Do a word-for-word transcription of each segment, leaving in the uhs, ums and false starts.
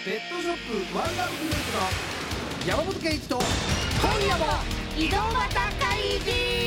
ペットショップワンラブグループの山本圭一と今夜も井戸端会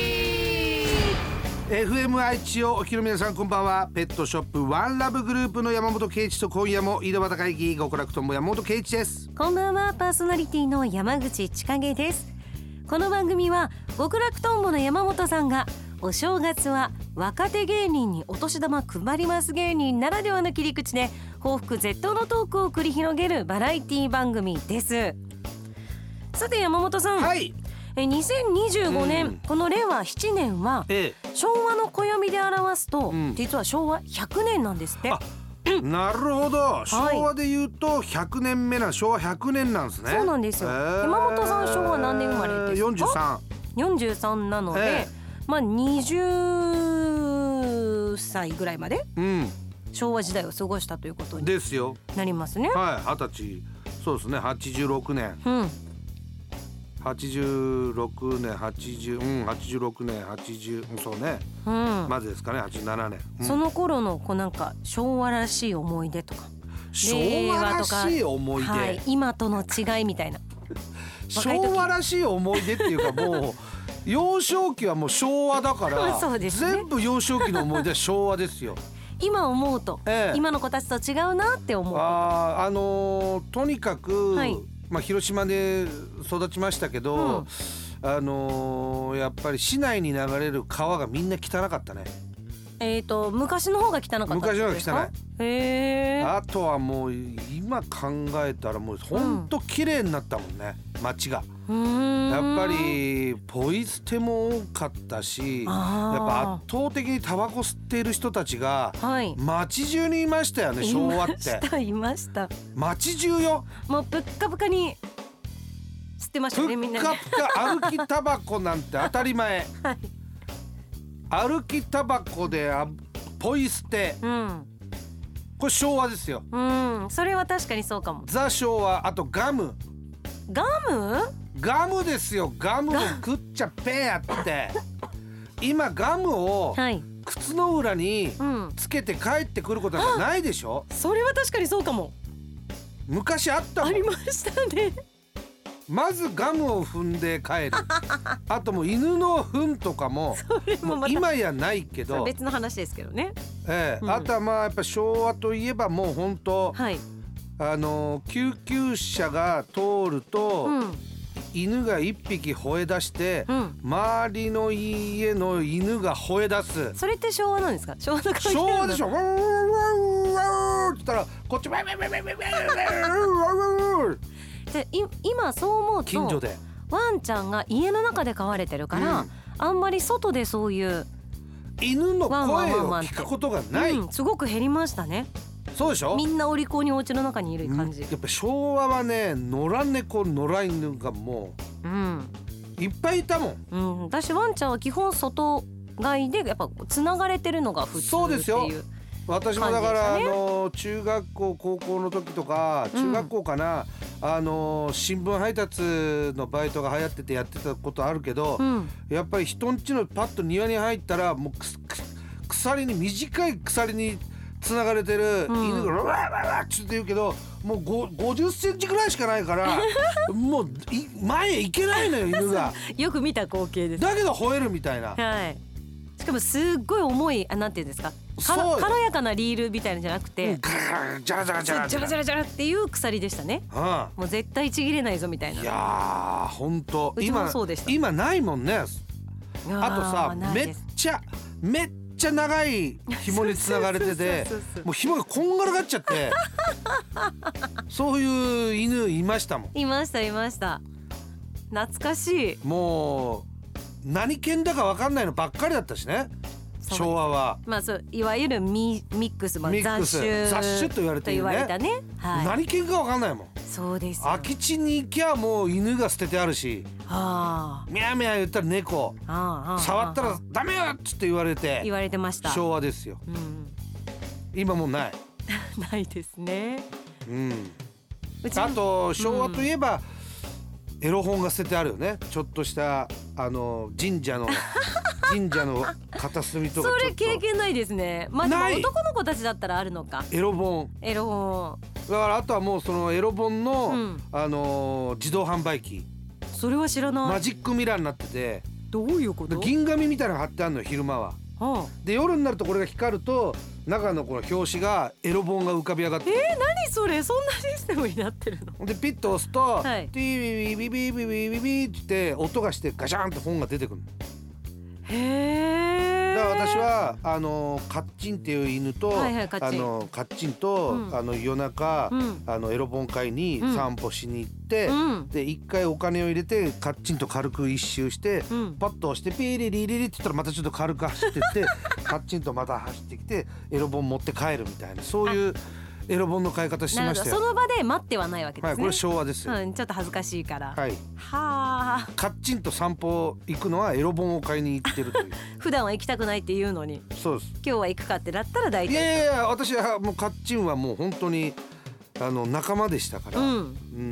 議エフエム 愛知をお聞きの皆さん、こんばんは。ペットショップワンラブグループの山本圭一と今夜も井戸端会議極楽とんぼ山本圭一です。 こんばんは。パーソナリティの山口千景です。この番組は極楽とんぼの山本さんがお正月は若手芸人にお年玉配ります芸人ならではの切り口で報復絶倒のトークを繰り広げるバラエティ番組です。さて山本さん、 はい、 えにせんにじゅうごねん、 うん、 このれいわななねんは、 ええ、 昭和の暦で表すと、 うん、 実は昭和ひゃくねんなんですって。 あ、なるほど。昭和で言うとひゃくねんめな、昭和ひゃくねんなんですね。 そうなんですよ、えー、山本さん昭和何年生まれですか？ よんじゅうさん。 よんじゅうさんなので、えー、まあにじゅっさいぐらいまで、うん、昭和時代を過ごしたということにですよ。 なりますね。 はい、はたち、そうですね。はちじゅうろくねん、うん、はちじゅうろくねん、はちじゅう、うん、はちじゅうろくねん、はちじゅう、そうね、うん、まずですかね、はちじゅうななねん、うん、 その頃のこうなんか昭和らしい思い出とか、 昭和らしい思い出、 はい、今との違いみたいな昭和らしい思い出っていうか、もう幼少期はもう昭和だからそうです、ね、全部幼少期の思い出は昭和ですよ。 今思うと、ええ、今の子たちと違うなって思う。 あ、あのー、とにかく、はい、まあ、広島で育ちましたけど、うん、あのー、やっぱり市内に流れる川がみんな汚かったね。 えーと昔の方が汚かったですか？ 昔の方が汚い。 へー。 あとはもう今考えたらもうほんと綺麗になったもんね、うん、街が。うーん、やっぱりポイ捨ても多かったし、やっぱ圧倒的にタバコ吸っている人たちが街中にいましたよね、はい、昭和って。いましたいました。 街中よ。 もうぷっかぷかに吸ってましたね、みんな。 ぷっかぷか歩きタバコなんて当たり前、はい、歩きタバコでポイ捨て、うん、これ昭和ですよ。 うん、それは確かにそうかも。 ザ昭和。あとガム。 ガム？ ガムですよ。ガムを食っちゃペーって今ガムを靴の裏につけて帰ってくることなんかないでしょ、 うん、それは確かにそうかも。 昔あったもん。 ありましたね。 まずガムを踏んで帰るあともう犬の糞とかももう今やないけど別の話ですけどね、 ええ、うん、あとはまあやっぱ昭和といえばもう本当、はい、あの救急車が通ると、うん、犬が一匹吠え出して、うん、周りの家の犬が吠え出す。 それって昭和なんですか？昭和の関係。 昭和でしょ。ワンワンワンワンって言ったらこっちワンワンワンワンワンワンワンで今そう思うと近所でワンちゃんが家の中で飼われてるから、うん、あんまり外でそういう犬の声を聞くことがない、 うん、すごく減りましたね。 そうでしょ。 みんなお利口にお家の中にいる感じ、 うん、やっぱ昭和はね、野良猫野良犬がもう、うん、いっぱいいたもん、 うん、私ワンちゃんは基本外飼いでやっぱつながれてるのが普通っていう。 そうですよ。私もだから、ね、あの中学校高校の時とか中学校かな、うん、あの新聞配達のバイトが流行っててやってたことあるけど、うん、やっぱり人ん家のパッと庭に入ったらもうくく鎖に短い鎖につながれてる犬がワワワワって言うけど、もうごじゅっセンチぐらいしかないからもう前へ行けないのよ犬がよく見た光景です。 だけど吠えるみたいな、 はい、しかもすっごい重い、あ、なんていうんですか、か軽やかなリールみたいなんじゃなくて、うん、 ジャラジャラジャラジャラジャラジャラっていう鎖でしたね、うん、もう絶対ちぎれないぞみたいな。 いやーほんとうちもそうでした。 今ないもんね。あとさ、めっちゃめっちゃ長い紐につながれててもう紐がこんがらがっちゃってそういう犬いましたもん。 いましたいました。懐かしい。 もう何犬だか分かんないのばっかりだったしね、昭和は。 まあそういわゆるミミックス、まあ、雑種雑種と言われてるね。 と言われたね、はい、 何犬か分かんないもん。 そうですよ。 空き地に行きゃもう犬が捨ててあるし、はあ、ミャーミャー言ったら猫、はあ、触ったらダメよっつって言われて言われてました。 昭和ですよ、うん、今もうないないですね、 うん、あと昭和といえば、うん、エロ本が捨ててあるよね。ちょっとしたあの神社の神社の片隅とか。 それ経験ないですね。まあでも男の子たちだったらあるのか。 エロ本エロ本だからあとはもうそのエロ本の、 うん、 あのー、自動販売機、 それは知らない。 マジックミラーになってて、 どういうこと？ 銀紙みたいなのが貼ってあるのよ昼間は、はあ、で夜になるとこれが光ると中のこの表紙がエロ本が浮かび上がって、 えー、何それ、そんなシステムになってるの？ でピッと押すと、はい、ティービビビビビビビって音がしてガシャンって本が出てくる。 へー。 だから私はあのカッチンっていう犬と、はいはい、カッチン、あのカッチンと、うん、あの夜中、うん、あのエロ本買いに散歩しに行って、うん、で一回お金を入れてカッチンと軽く一周して、うん、パッと押してピリリリリって言ったらまたちょっと軽く走ってってカッチンとまた走ってきてエロ本持って帰るみたいな、そういうエロ本の買い方してましたよ。 その場で待ってはないわけですね。 はい、これ昭和ですよ、 うん、ちょっと恥ずかしいから。 はい。はあ。カッチンと散歩行くのはエロ本を買いに行ってるという普段は行きたくないって言うのに、 そうです。 今日は行くかってなったら大体。 いやいやいや、私はもうカッチンはもう本当にあの仲間でしたから、うんうん、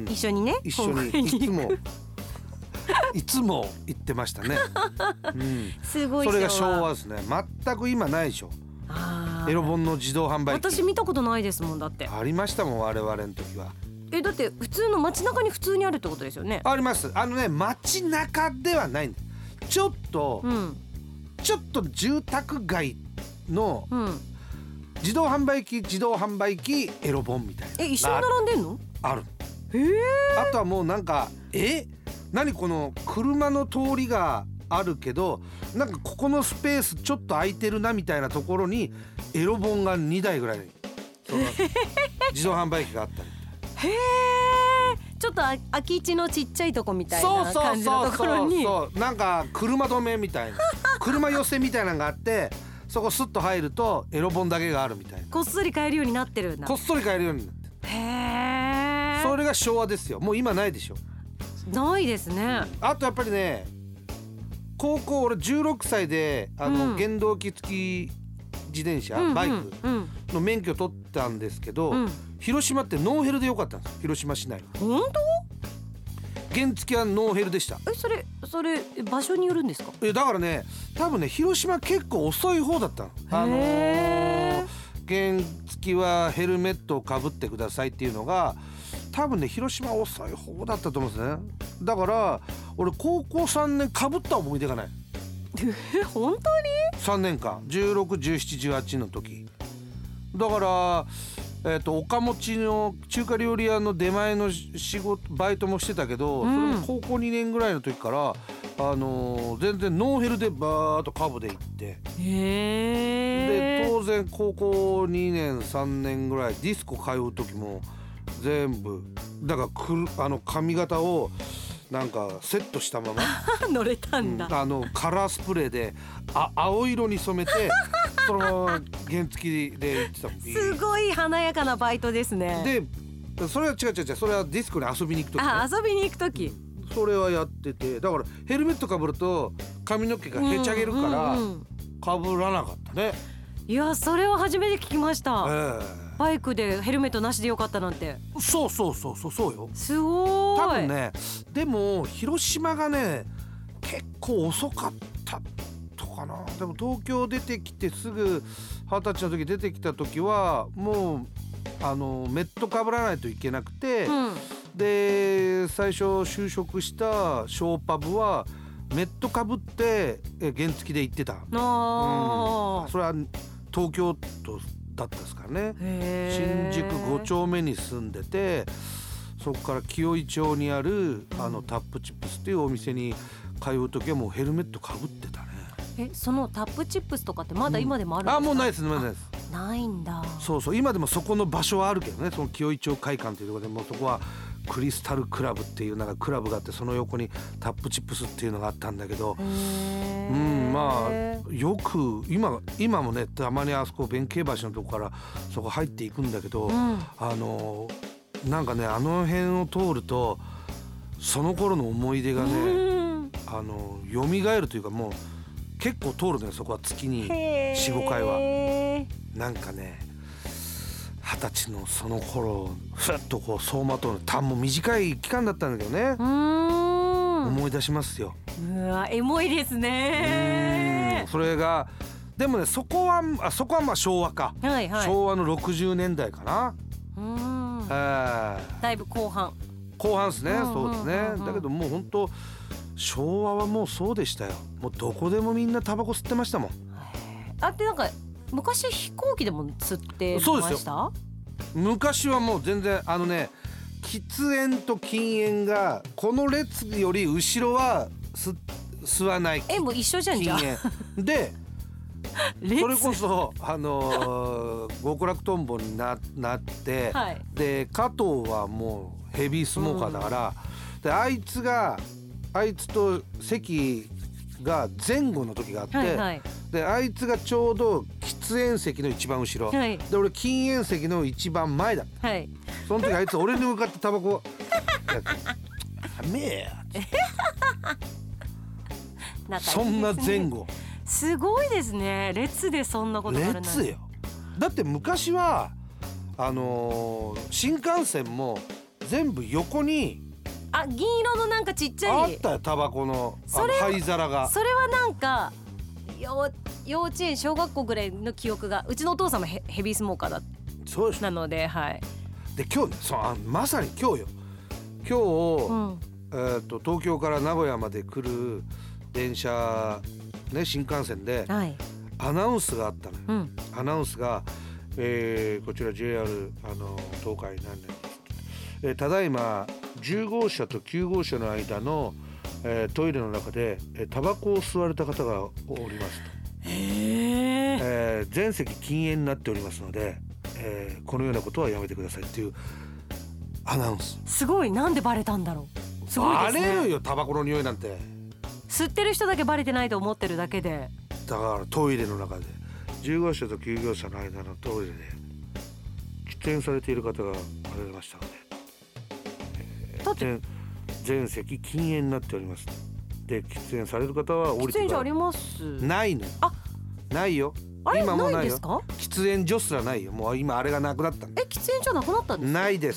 一緒にね、 一緒にいつもいつも行ってましたね、うん、 すごい。 それが昭和ですね。全く今ないでしょ、エロ本の自動販売機。 私見たことないですもん。だってありましたもん、我々の時は。 え、だって普通の街中に普通にあるってことですよね。 あります。あのね、街中ではないんだ。ちょっと、うん、ちょっと住宅街の自動販売機、自動販売機エロ本みたいな。 え、一緒に並んでんの？ ある。 へえ。 あとはもうなんか、え、何この車の通りがあるけど、なんかここのスペースちょっと空いてるなみたいなところにエロ本がにだいぐらいその自動販売機があったり。 へえ。ちょっと空き地のちっちゃいとこみたいな感じのところに、 そうそうそうそう、なんか車止めみたいな車寄せみたいなのがあって、そこスッと入るとエロ本だけがあるみたいな。 こっそり買えるようになってるんだ。 こっそり買えるようになってる。 へえ。 それが昭和ですよ。もう今ないでしょ。 ないですね。 あとやっぱりね、高校俺じゅうろくさいであの、うん、原動機付き自転車、うんうん、バイクの免許取ったんですけど、うん、広島ってノーヘルでよかったんですよ。広島市内。 本当？ 原付はノーヘルでした。 え、それそれ場所によるんですか？ え、だからね、多分ね、広島結構遅い方だったの。あのー、原付はヘルメットをかぶってくださいっていうのが多分ね、広島遅い方だったと思うんですね。だから俺高校さんねんかぶった思い出がない。 本当に？ さんねんかん、じゅうろく、じゅうなな、じゅうはちの時だから、えーと、岡持ちの中華料理屋の出前の仕事バイトもしてたけど、うん、それも高校にねんぐらいの時から、あのー、全然ノーヘルでバーッとカブで行って、 へで当然高校にねんさんねんぐらいディスコ通う時も全部だからくるあの髪型をなんかセットしたまま乗れたんだ、 うん、あのカラースプレーであ青色に染めてそのまま原付で行ってたもん。 すごい華やかなバイトですね。 でそれは違う違う違う、それはディスコに遊びに行く時、ね、 あ、遊びに行く時、 それはやってて、だからヘルメットかぶると髪の毛がへちゃげるからかぶらなかったね。 いや、それは初めて聞きました、 えー、 バイクでヘルメットなしでよかったなんて。 そうそうそうそうそうよ。 すごい。 多分ね、でも広島がね結構遅かったとかな。でも東京出てきてすぐ二十歳の時出てきた時はもうあのメットかぶらないといけなくて、うん、で最初就職したショーパブはメットかぶって原付で行ってた。あ、うん、それは東京都だったですからね。新宿ご丁目に住んでて、そこから紀尾井町にあるあのタップチップスっていうお店に通う時はもうヘルメットかぶってたね。 え、そのタップチップスとかってまだ今でもあるんですか？ うん、あ、もうないです、ないです。 ないんだ。 そうそう、今でもそこの場所はあるけどね、その紀尾井町会館っていうところでもうそこはクリスタルクラブっていうなんかクラブがあって、その横にタップチップスっていうのがあったんだけど、うん、まあよく今今もね、たまにあそこ弁慶橋のとこからそこ入っていくんだけど、うん、あのなんかね、あの辺を通るとその頃の思い出がね、うん、あの蘇るというか、もう結構通るのよ、そこは月に よん、ごかいは。なんかね、二十歳のその頃ふっとこう走馬灯のたんも短い期間だったんだけどね、うーん、思い出しますよ。 うわ、エモいですね。 うん、それがでもね、そこはあそこはまあ昭和か、はいはい、昭和のろくじゅうねんだいかな。うん、 、だいぶ後半後半ですね、うんうんうんうん、そうですね。だけどもう本当昭和はもうそうでしたよ。もうどこでもみんなタバコ吸ってましたもん。 あってなんか昔飛行機でも吸ってました？そうですよ。 昔はもう全然あのね喫煙と禁煙がこの列より後ろは吸, 吸わない。 えもう一緒じゃんじゃん。 でそれこそあのー、極楽とんぼに な, なって、はい、で加藤はもうヘビースモーカーだから、うん、であいつがあいつと席が前後の時があって、はいはい、であいつがちょうど喫煙席の一番後ろ、はい、で俺禁煙席の一番前だった、はい、その時あいつ俺に向かってタバコやってダメやそんな前後すごいですね。列でそんなことあるなんて。 列よ。だって昔はあのー、新幹線も全部横にあ銀色のなんかちっちゃいあったよタバコの灰皿が。 それはなんか幼稚園小学校ぐらいの記憶がうちのお父さんも ヘ, ヘビースモーカーだそうですなので、はい、 で今日ねそうあまさに今日よ今日、うんえー、と東京から名古屋まで来る電車ね、新幹線でアナウンスがあったのよ、うん、アナウンスが、えー、こちら ジェイアール あの東海何年です、えー、ただいまじゅう号車ときゅう号車の間の、えー、トイレの中で、えー、タバコを吸われた方がおりますと、へえー、全席禁煙になっておりますので、えー、このようなことはやめてくださいっていうアナウンス。 すごい。なんでバレたんだろう。すごいですね。 バレるよタバコの匂いなんて。 吸ってる人だけバレてないと思ってるだけで。 だからトイレの中でじゅう号車ときゅう号車の間のトイレで喫煙されている方が現れましたので、えー、だって全席禁煙になっております。で喫煙される方は降りてください。 喫煙所あります？ ないの。あないよ。 あれ今もないですか？ 喫煙所すらないよ。もう今あれがなくなったんで。 え喫煙所なくなったんですか？ ないです。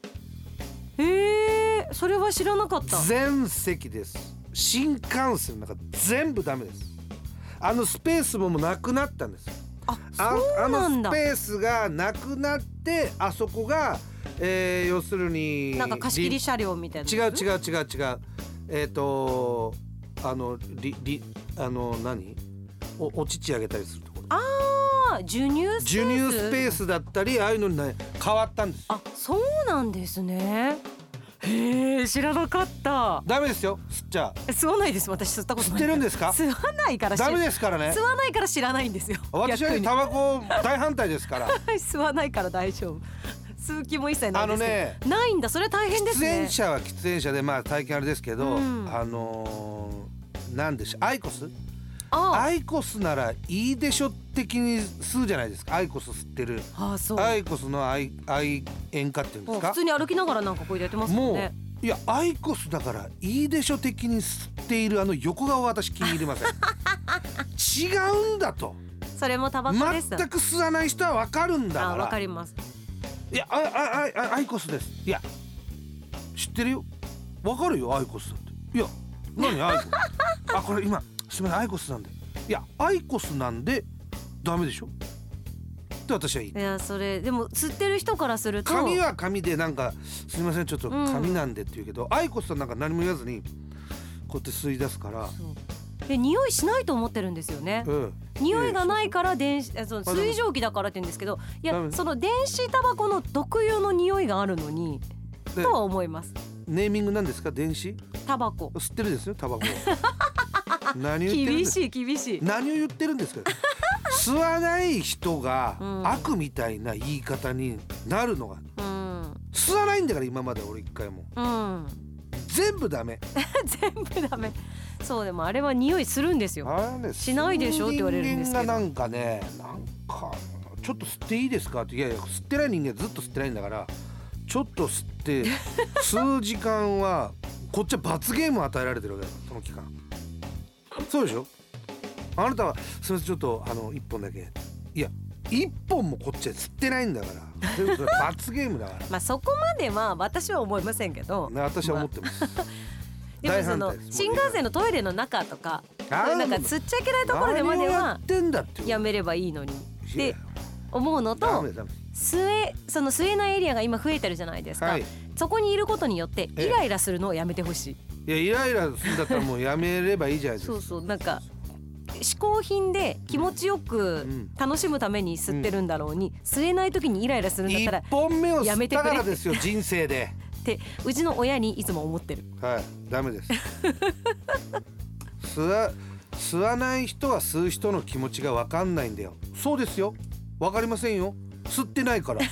へえそれは知らなかった。 全席です。新幹線の中全部ダメです。あのスペースももうなくなったんです。 あ、そうなんだ。 あのスペースがなくなってあそこが、えー、要するになんか貸し切り車両みたいな。 違う違う違う違うえっ、ー、とあのリリあの何 お, お乳あげたりするところ。 ああ授乳スペース授乳スペースだったりああいうのに、ね、変わったんです。 あそうなんですね。へえ知らなかった。 ダメですよ吸っちゃ。 吸わないです。私吸ったことない。 吸ってるんですか？ 吸わないから。 ダメですからね。 吸わないから知らないんですよ。 私はタバコ大反対ですから吸わないから大丈夫。吸う気も一切ないですけど。あのねないんだ。それ大変ですね。 喫煙者は喫煙者でまあ体験あれですけど、うん、あのー、なんでしょアイコスああアイコスならいいでしょ的に吸うじゃないですか。アイコス吸ってる、はあ、そうアイコスの愛愛煙家っていうんですか。 普通に歩きながらなんかこうやってますもんね。もういやアイコスだからいいでしょ的に吸っているあの横顔は私気に入りません違うんだと。 それもタバコです。 全く吸わない人は分かるんだから。 あ分かります。 いやあああアイコスです。いや知ってるよ分かるよアイコスだって。いや何アイコスあこれ今すみませんアイコスなんで。いやアイコスなんでダメでしょって私はいい。いやそれでも吸ってる人からすると髪は髪でなんかすみませんちょっと髪なんでって言うけど、うん、アイコスはなんか何も言わずにこうやって吸い出すから。 で匂いしないと思ってるんですよね、うん、匂いがないから電子その水蒸気だからって言うんですけどいやその電子タバコの特有の匂いがあるのにとは思います。 ネーミングなんですか電子タバコ吸ってるですよタバコ何言ってるんです厳しい厳しい。 何を言ってるんですか吸わない人が悪みたいな言い方になるのが、うん、吸わないんだから今まで俺一回も、うん、全部ダメ全部ダメ。そうでもあれは匂いするんですよ。あれ、ね、しないでしょって言われるんですけど。 人間がなんかねなんかちょっと吸っていいですかっていやいや吸ってない人間ずっと吸ってないんだからちょっと吸って吸う時間はこっちは罰ゲームを与えられてるわけだその期間。そうでしょ。あなたはすみませんちょっとあの一本だけいや一本もこっちは吸ってないんだからそれ罰ゲームだからまあそこまでは私は思いませんけど、 ね、私は思ってます、まあでもその新幹線のトイレの中とかなんか吸っちゃいけないところでまではやめればいいのにって思うのと吸えその吸えないエリアが今増えてるじゃないですか、はい、そこにいることによってイライラするのをやめてほしい。 いやイライラするんだったらもうやめればいいじゃないですか。 そうそう、なんか嗜好品で気持ちよく楽しむために吸ってるんだろうに、うん、吸えない時にイライラするんだったらいっぽんめを吸ったからですよ人生でってうちの親にいつも思ってる。 はいダメです吸わ吸わない人は吸う人の気持ちが分かんないんだよ。そうですよ、分かりませんよ、吸ってないから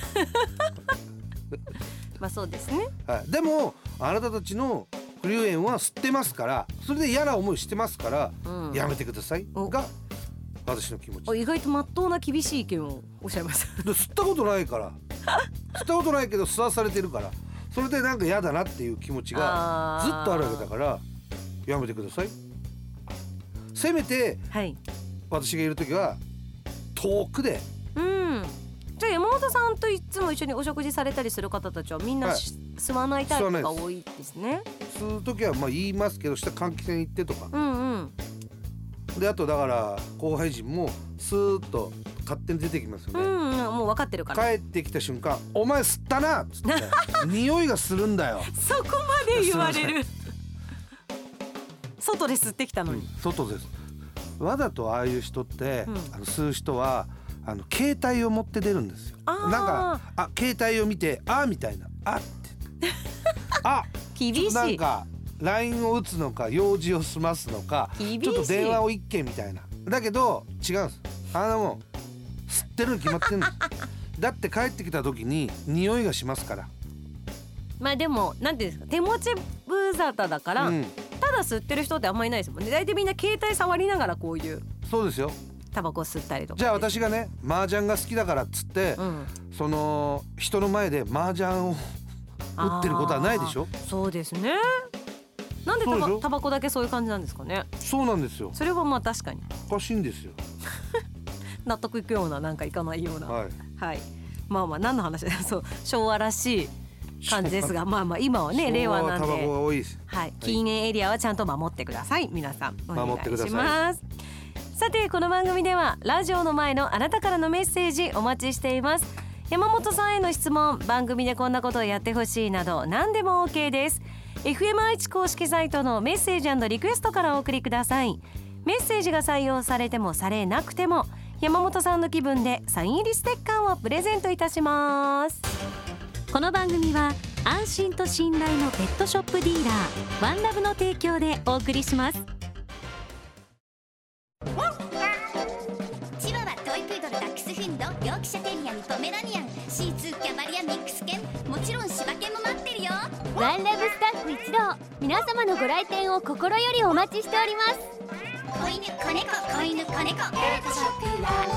まあそうですね、 はい、でもあなたたちのフリュエンは吸ってますから、それで嫌な思いしてますから、うん、やめてくださいが私の気持ち。 意外と真っ当な厳しい意見をおっしゃいます吸ったことないから吸ったことないけど吸わされてるから、それでなんか嫌だなっていう気持ちがずっとあるわけだからやめてください。せめて、はい、私がいる時は遠くで、 うん、じゃあ山本さんといつも一緒にお食事されたりする方たちはみんな、はい、吸わないタイプが多いですね。 吸う時はまあ言いますけど、下換気扇行ってとか、 うんうん、 であとだから後輩陣もスーッと勝手に出てきますよね、 うんうん、もう分かってるから。 帰ってきた瞬間お前吸ったなっつって匂いがするんだよそこまで言われる外で吸ってきたのに、うん、 外です。わざとああいう人って、うん、あの吸う人はあの携帯を持って出るんですよ。なんかあ携帯を見てあみたいなあってあ厳しい。 なんか ライン を打つのか用事を済ますのかちょっと電話を一件みたいな。だけど違うんです。あのもう吸ってるに決まってるんですだって帰ってきた時に匂いがしますから。 まあでもなんていうんですか、手持ち無沙汰だから、うん、ただ吸ってる人ってあんまりいないですもんね。大体みんな携帯触りながらこういうそうですよタバコ吸ったりとか。 じゃあ私がね麻雀が好きだからっつって、うん、その人の前で麻雀を打ってることはないでしょ。 そうですね。なんでタバ、タバコだけそういう感じなんですかね。 そうなんですよ。 それはまあ確かにおかしいんですよ納得いくようななんかいかないような、 はい、 はい、まあまあ何の話だそう昭和らしい感じですがまあまあ今はね令和なんで、 タバコが多いです、 はい、禁煙エリアはちゃんと守ってください。皆さんお願いします。さてこの番組ではラジオの前のあなたからのメッセージお待ちしています。山本さんへの質問、番組でこんなことをやってほしいなど何でも OK です。 エフエム 愛知公式サイトのメッセージ&リクエストからお送りください。メッセージが採用されてもされなくても山本さんの気分でサイン入りステッカーをプレゼントいたします。この番組は安心と信頼のペットショップディーラーワンラブの提供でお送りします。 チワワ、トイプードル、ダックスフンド、ヨークシャテリアにポメラニアン、シーツー、キャバリア、ミックス犬、もちろん柴犬も待ってるよ。 ワンラブスタッフ一同、皆様のご来店を心よりお待ちしております。 子犬、子猫、子犬、子猫、ペットショップワンラ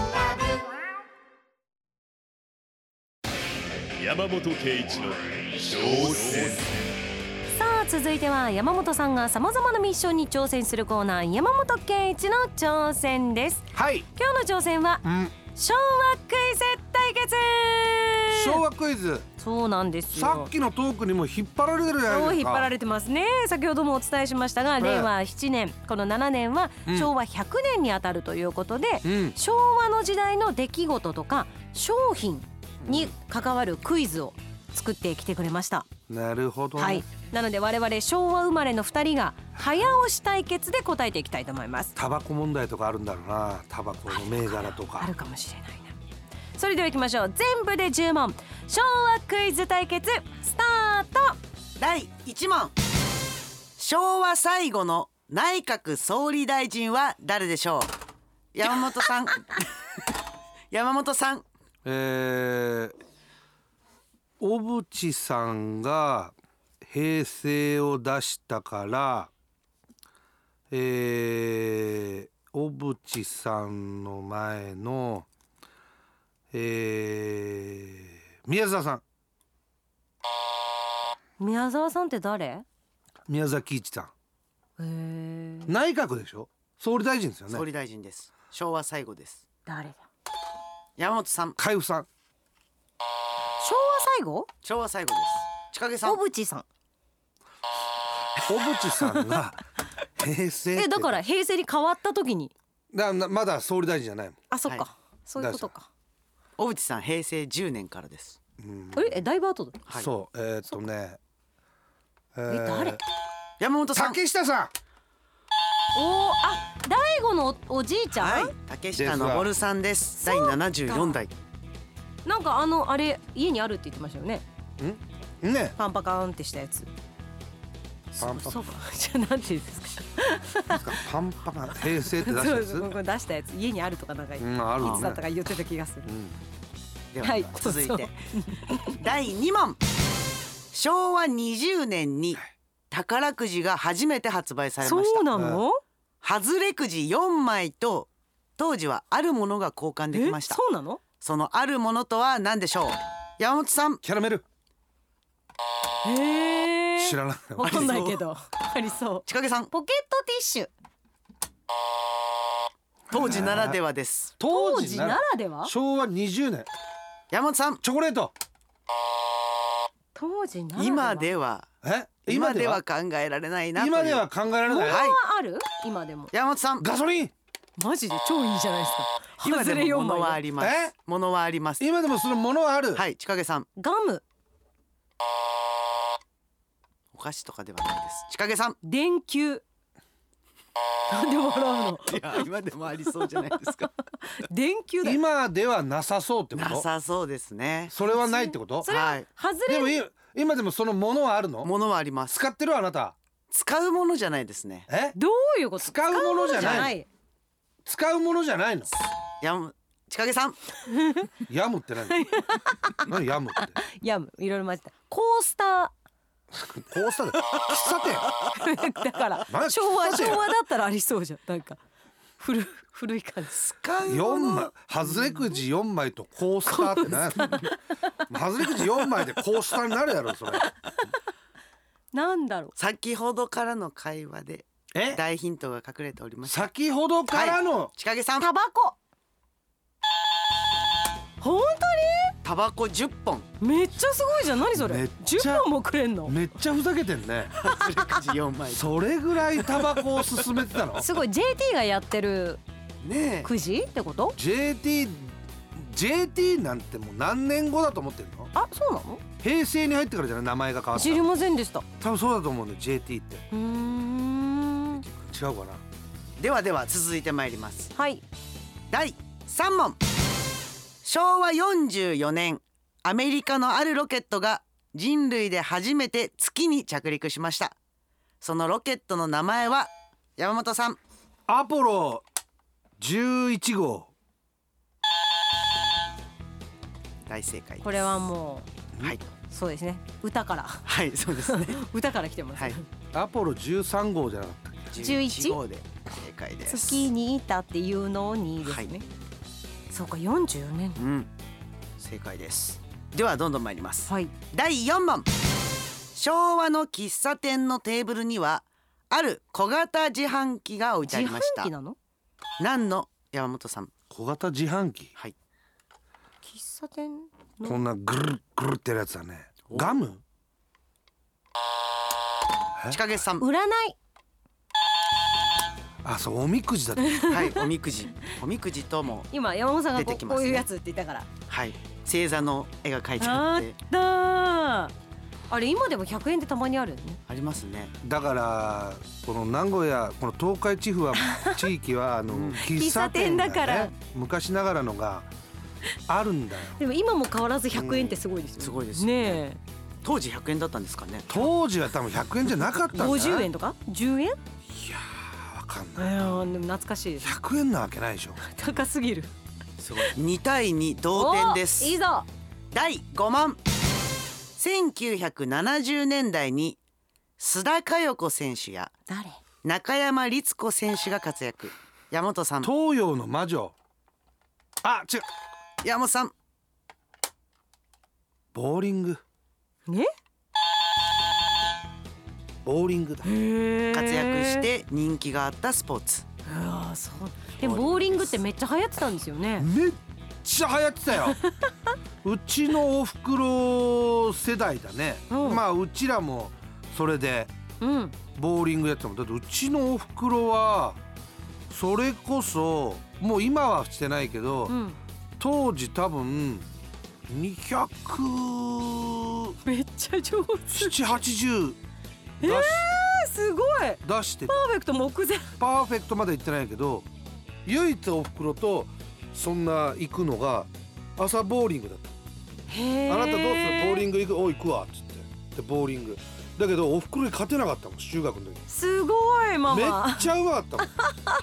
ブ。山本圭一の挑戦。 さあ続いては山本さんがさまざまなミッションに挑戦するコーナー、山本圭一の挑戦です。 はい、 今日の挑戦は、うん、昭和クイズ対決。 昭和クイズ、 そうなんですよ。 さっきのトークにも引っ張られてるじゃないですか。 そう引っ張られてますね。先ほどもお伝えしましたが、令和ななねん、このななねんは昭和ひゃくねんにあたるということで、うん、昭和の時代の出来事とか商品に関わるクイズを作ってきてくれました。 なるほど、ね、 はい、なので我々昭和生まれのふたりが早押し対決で答えていきたいと思います。 タバコ問題とかあるんだろうな。タバコの銘柄とかあるかもしれないな。それでは行きましょう。全部でじゅうもん、昭和クイズ対決スタート。 だいいちもん、昭和最後の内閣総理大臣は誰でしょう。山本さん山本さん。 えー、小渕さんが平成を出したから、えー、小渕さんの前の、えー、宮沢さん。 宮沢さんって誰？ 宮崎一さん。 へー、 内閣でしょ。総理大臣ですよね。 総理大臣です。昭和最後です。 誰だ？ 山本さん。 海部さん。 昭和最後？ 昭和最後です。千景さん。 小渕さん。 小渕さんが平成えだから平成に変わった時にだまだ総理大臣じゃないもん。 あ、そっか、はい、そういうことか。 小渕さん平成じゅうねんからです。 えだいぶ後だ、 はい、 そうえー、っとねえー、誰山本さん竹下さん。 おーあ大悟の お, おじいちゃん、 はい、竹下登さんです。だいななじゅうよんだい。 なんかあのあれ家にあるって言ってましたよね。 んねパンパカーンってしたやつ。 パンパそうかじゃあなんていうんですかパンパカン平成って出したやつ。 そうそうこれ出したやつ家にあるとかなんか、うん、 あるね、 いつだったか言ってた気がする、うん、 では、はい、続いてだいに問。しょうわにじゅうねんに宝くじが初めて発売されました。 そうなの？ 外れくじよんまいと当時はあるものが交換できました。 そうなの？ そのあるものとは何でしょう？山本さん。 キャラメル。 へー知らない。 わかんないけどありそう。 千景さん。 ポケットティッシュ。 当時ならではです。 当時ならでは？ しょうわにじゅうねん。 山本さん。 チョコレート。 当時ならでは。 今ではえ今では考えられないな。 今では考えられない。 はい。ある？今でも。 山本さん。 ガソリン。 マジで超いいじゃないですか。 今でも物はあります。 え？ 物はあります。 今でもその物はある。 はい、千景さん。 ガム。 お菓子とかではないです。千景さん。 電球。なんで笑うの？ いや今でもありそうじゃないですか。 電球だよ。 今ではなさそうってこと？ なさそうですね。 それはないってこと？ それは外れ。 でも今でもそのものはあるの？ ものはあります。 使ってるあなた。 使うものじゃないですね。 え？どういうこと？ 使うものじゃない。使うものじゃないの？ やむ千景さん。 やむって何？何やむって？ やむいろいろ混ぜた。コースター。 コースターで喫茶店だから昭和昭和だったらありそうじゃん。なんか古古い感じ。 使うよんまい外れくじよんまいとコースターって何？外れくじよんまいでコースターになるやろそれ。 なんだろう。 先ほどからの会話で大ヒントが隠れております。 先ほどからの、 はい、千景さん。 タバコ。本当に？ タバコじゅっぽん。 めっちゃすごいじゃん。何それ？じゅっぽんもくれんの？ めっちゃふざけてんね。 外れくじよんまい。 それぐらいタバコを勧めてたの？ すごい ジェーティー がやってるねくじってこと？ ジェーティー ジェーティー なんてもう何年後だと思ってるの？ あ、そうなの？ 平成に入ってからじゃない名前が変わった。 知りませんでした。 多分そうだと思うんだよ ジェーティー って。 うーん。 違うかな。 ではでは続いてまいります。 はい。 だいさん問。しょうわよんじゅうよねん、アメリカのあるロケットが人類で初めて月に着陸しました。そのロケットの名前は？山本さん。 アポロじゅういちごう。 大正解です。 これはもう、はい、 そうですね。歌から。 はい、そうですね。 歌から来てます。はい、 アポロじゅうさんごうじゃなかったっけ？ じゅういち号で正解です。 月にいたっていうのにですね。はい、そうかよんじゅうよねん。 うん、正解です。ではどんどん参ります。 はい。 だいよん問。昭和の喫茶店のテーブルにはある小型自販機が置いてありました。 自販機なの？ 何の？山本さん。 小型自販機。 はい。 喫茶店のこんなぐるぐるってやるやつだね。ガム？ 千景さん。 占い。 あ、そうおみくじだった。 はい、おみくじ。おみくじとも今山本さんがこう、こういうやつって言ったから。 はい。星座の絵が描いてあって。 あったー。あれ今でもひゃくえんでたまにあるよね。 ありますね。 だからこの名古屋この東海地方は地域はあの喫茶店だから昔ながらのがあるんだよ。 でも今も変わらずひゃくえんってすごいですよね。 すごいですねえ。 当時ひゃくえんだったんですかね。 当時は多分ひゃくえんじゃなかったんだ。 ごじゅうえんとかじゅうえん？いやーわかんない。 いやでも懐かしいです。 ひゃくえんなわけないでしょ。 高すぎる。 すごい。にたいに同点です。 いいぞ。 だいご問。せんきゅうひゃくななじゅうねんだいに須田佳代子選手や誰？ 中山律子選手が活躍。山本さん。 東洋の魔女。あ、違う。 山本さん。 ボーリング。 ね？ ボーリングだ。 活躍して人気があったスポーツ。 ああ、そう。でもボーリングってめっちゃ流行ってたんですよね。 めっちゃ流行ってたよ。うちのおふくろ世代だね。うん、まあうちらもそれでボーリングやってたもん。だってうちのおふくろはそれこそもう今はしてないけど、うん、 当時多分にひゃくめっちゃ上手。 ななじゅうはちじゅうえー、すごい出してパーフェクト目前。 パーフェクトまで行ってないけど、唯一おふくろとそんな行くのが朝ボーリングだった。 へーあなたどうするボーリング行く、お行くわっつってでボーリングだけどおふくろに勝てなかったもん中学の時。 すごいママ。 めっちゃうまかったもん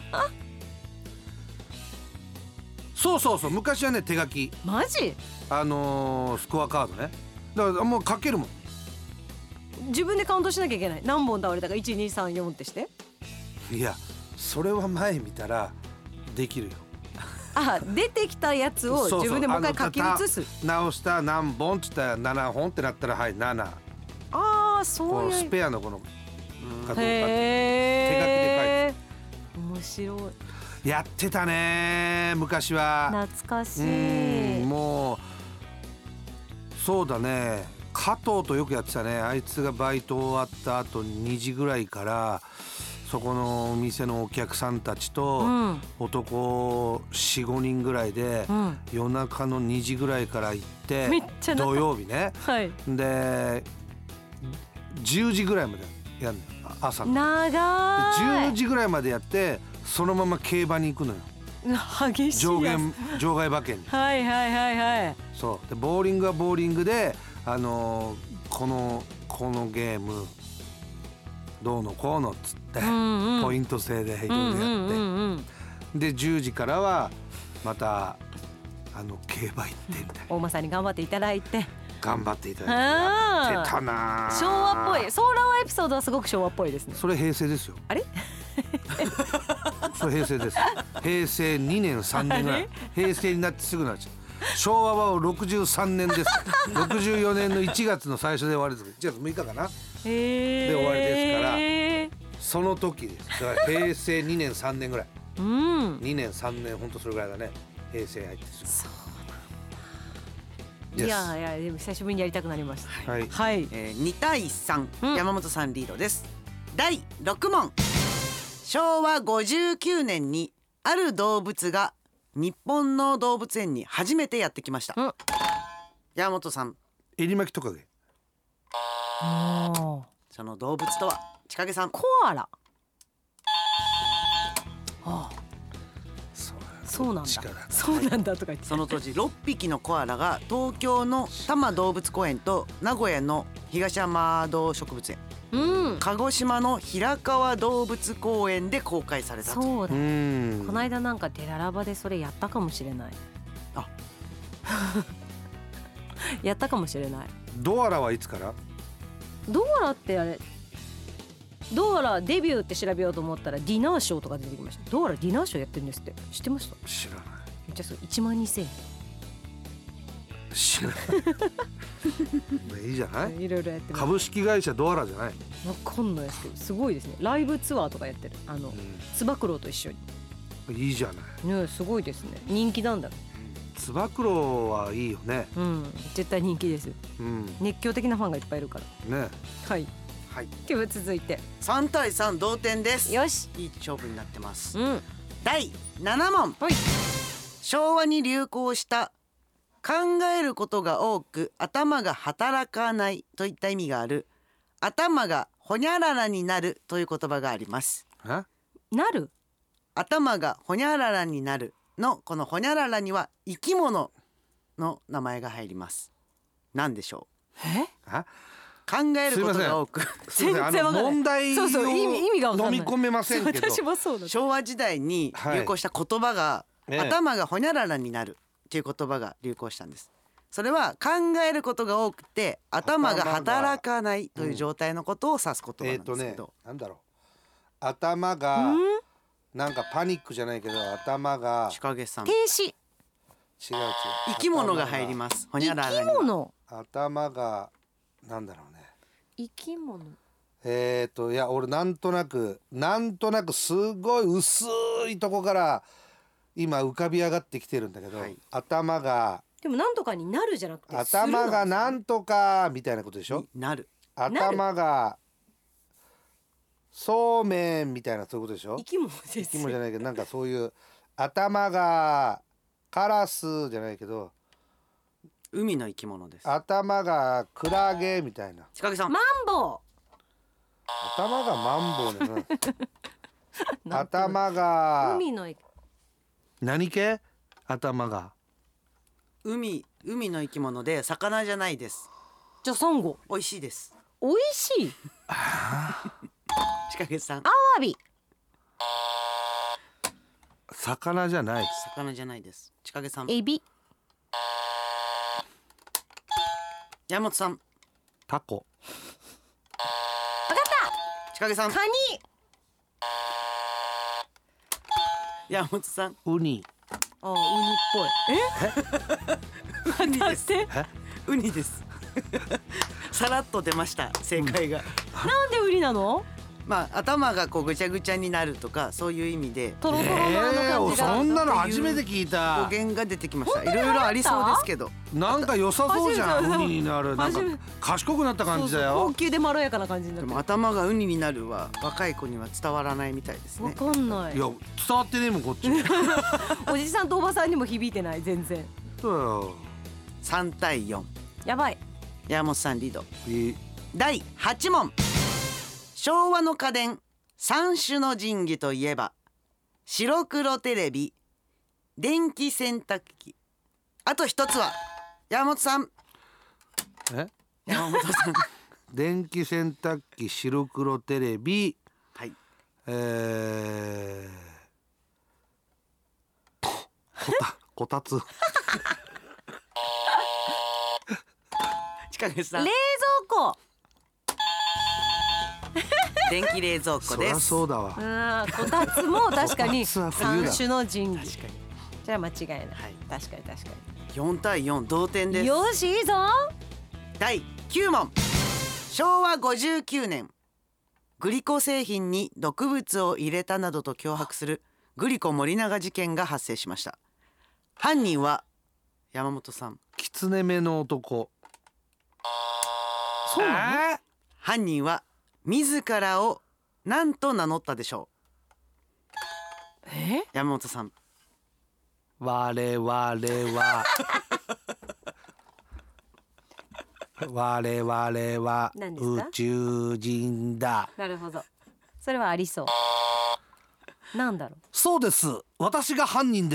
そうそうそう、昔はね手書き、 マジ？ あのー、スコアカードね、だからもう書けるもん。 自分でカウントしなきゃいけない。何本倒れたかいちにさんよんってして。 いやそれは前見たらできるよ。 あ、出てきたやつをそうそう自分でもう一回書きあの写す。 直した何本っつったらななほんってなったらはいなな、 ああ、そういう。 このスペアのこの角へえ。面白い。 やってたね昔は。 懐かしうんい。 もうそうだね、加藤とよくやってたね。あいつがバイト終わった後にじぐらいからそこのお店のお客さんたちと男 よん,ご 人ぐらいで夜中のにじぐらいから行ってめっちゃ仲土曜日ね、 はい。 でじゅうじぐらいまでやるの朝の長じゅいうじぐらいまでやってそのまま競馬に行くのよ。 激しいやつ。 上限場外馬券に。 はいはいはいはい。 そうでボーリングはボーリングで、あのー、このこのゲームどうのこうのっつって、 うんうん、 ポイント制でいろいろやって、 うんうんうんうん、 でじゅうじからはまたあの競馬行ってみたいな。 大間さんに頑張っていただいて頑張っていただいてやってたな。 昭和っぽい。ソーラーエピソードはすごく昭和っぽいですね。 それ平成ですよ。 あれそれ平成です。平成にねんさんねんぐらい。平成になってすぐなんですよ。昭和はろくじゅうさんねんです。ろくじゅうよねんのいちがつの最初で終わりです。いちがつむいかかな、 へーで終わりですからその時です。だから平成にねんさんねんぐらい、 うん、 にねんさんねんほんとそれぐらいだね。平成入ってすぐ。 いやいやでも久しぶりにやりたくなりました。 はい、 はい、 えー、にたいさん、 うん、 山本さんリードです。だいろく問。しょうわごじゅうきゅうねんにある動物が日本の動物園に初めてやってきました、 うん、 山本さん。 エリマキトカゲ。 その動物とは。千景さん。 コアラ。ああ、そうなんだそうなんだとか言って。 その当時ろっぴきのコアラが東京の多摩動物公園と名古屋の東山動植物園、うん、鹿児島の平川動物公園で公開されたと。 そうだ、 うん、 この間なんかデララバでそれやったかもしれない。 あやったかもしれない。 ドアラはいつから？ ドアラってあれ、ドアラデビューって調べようと思ったらディナーショーとか出てきました。ドアラディナーショーやってるんですって。知ってました？ 知らない。 めっちゃそう。いちまんにせんえん。 知らないいいじゃない。 いろいろやってる。 株式会社ドアラじゃない？ わかんないですけどすごいですね。ライブツアーとかやってる。あの、うん、つば九郎と一緒に。 いいじゃない。 ね、すごいですね。人気なんだ。 つば九郎はいいよね。 うん、絶対人気ですよ、 うん、 熱狂的なファンがいっぱいいるからね。 はい、 はい、 では続いてさんたいさん同点です。 よし、 いい勝負になってます、 うん、 だいなな問。昭和に流行した考えることが多く頭が働かないといった意味がある頭がほにゃららになるという言葉があります。 え？ なる？ 頭がほにゃららになるのこのほにゃららには生き物の名前が入ります。何でしょう？ え？ 考えることが多く全然わかんない。問題をそうそう、意味、意味がわかんない。 飲み込めませんけど私もそうだ。 昭和時代に流行した言葉が、はい、頭がほにゃららになるっていう言葉が流行したんです。それは考えることが多くて頭が働かないという状態のことを指す言葉なんですけど、うん、えーとね、 なんだろう、頭がなんかパニックじゃないけど頭が千景さん停止。違う違う。 生き物が入ります。ほにゃららには生き物。 頭がなんだろうね。 生き物。 えーといや俺なんとなくなんとなくすごい薄いとこから今浮かび上がってきてるんだけど、はい、頭がでもなんとかになるじゃなくて頭がなんとかみたいなことでしょ。 なる。 頭がそうめんみたいなそういうことでしょ。 生き物です。 生き物じゃないけどなんかそういう頭がカラスじゃないけど海の生き物です。 頭がクラゲみたいな。 千景さん。 マンボ頭がマンボウねウ頭が海の何系？頭が海海の生き物で魚じゃないです。 じゃあサンゴ。 美味しいです。 美味しい。 千景さん。 アワビ。 魚じゃない。 魚じゃないです。千景さん。 エビ。 山本さん。 タコ。 わかっ千景さん。 た。カニ。 山本さん。 ウニ。 あ、ウニっぽい。え？ ウニです。 え？ ウニです。さらっと出ました正解が。 なんでウニなの？ まあ頭がこうぐちゃぐちゃになるとかそういう意味でトロトロのあのえー、 感じが。 そんなの初めて聞い語た。 源が出てきました。いろいろありそうですけど。 なんか良さそうじゃん。 初めてウニになる。なんか初めて賢くなった感じだそうそうよ高。級でまろやかな感じになでっても頭がウニになるは若い子には伝わらないみたいでする。わね。 かんないい。や伝わってねえもんこっち。 おじさんとおばさんにも響いてない全然。 そうよ。 さんたいよん。 やばい。 山本さんリード。 いいだいはち問。昭和の家電三種の神器といえば白黒テレビ、電気洗濯機。あと一つは山本さん。 え？ 山本さん。 電気洗濯機、白黒テレビ、 はい。 えー、こたこたつ。 近くさん。 冷蔵庫。 電気冷蔵庫そりゃです。 そうだわ。 ああ、こたつも確かにこたつは冬だ三種の神器。 確かに。 じゃあ間違いない。 はい。 確かに確かよんたいよん同点でに。 す。 よしいいぞ。 だいきゅう問。昭和ごじゅうきゅうねん、グリコ製品に毒物を入れたなどと脅迫するグリコ森永事件が発生しました。犯人は山本さん。 狐目の男。 そうなの？ えー犯人は自らを何と名乗ったでしょえ？ う。山本さん。 我々は我々は何ですか宇宙人だ。 なるほど。それはありそう。なんだろう。 そうです。私が犯人です。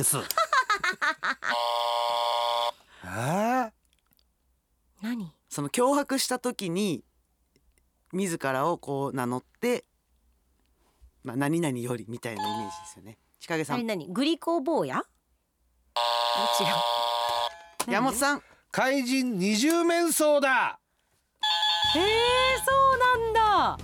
えー、 何？ その脅迫した時に自らをこう名乗って、まあ、何々よりみたいなイメージですよね。千景さあれん。 何？グリコ坊や？違う。 山本さん。 怪人二重面相だ。 えー、そうなんだ。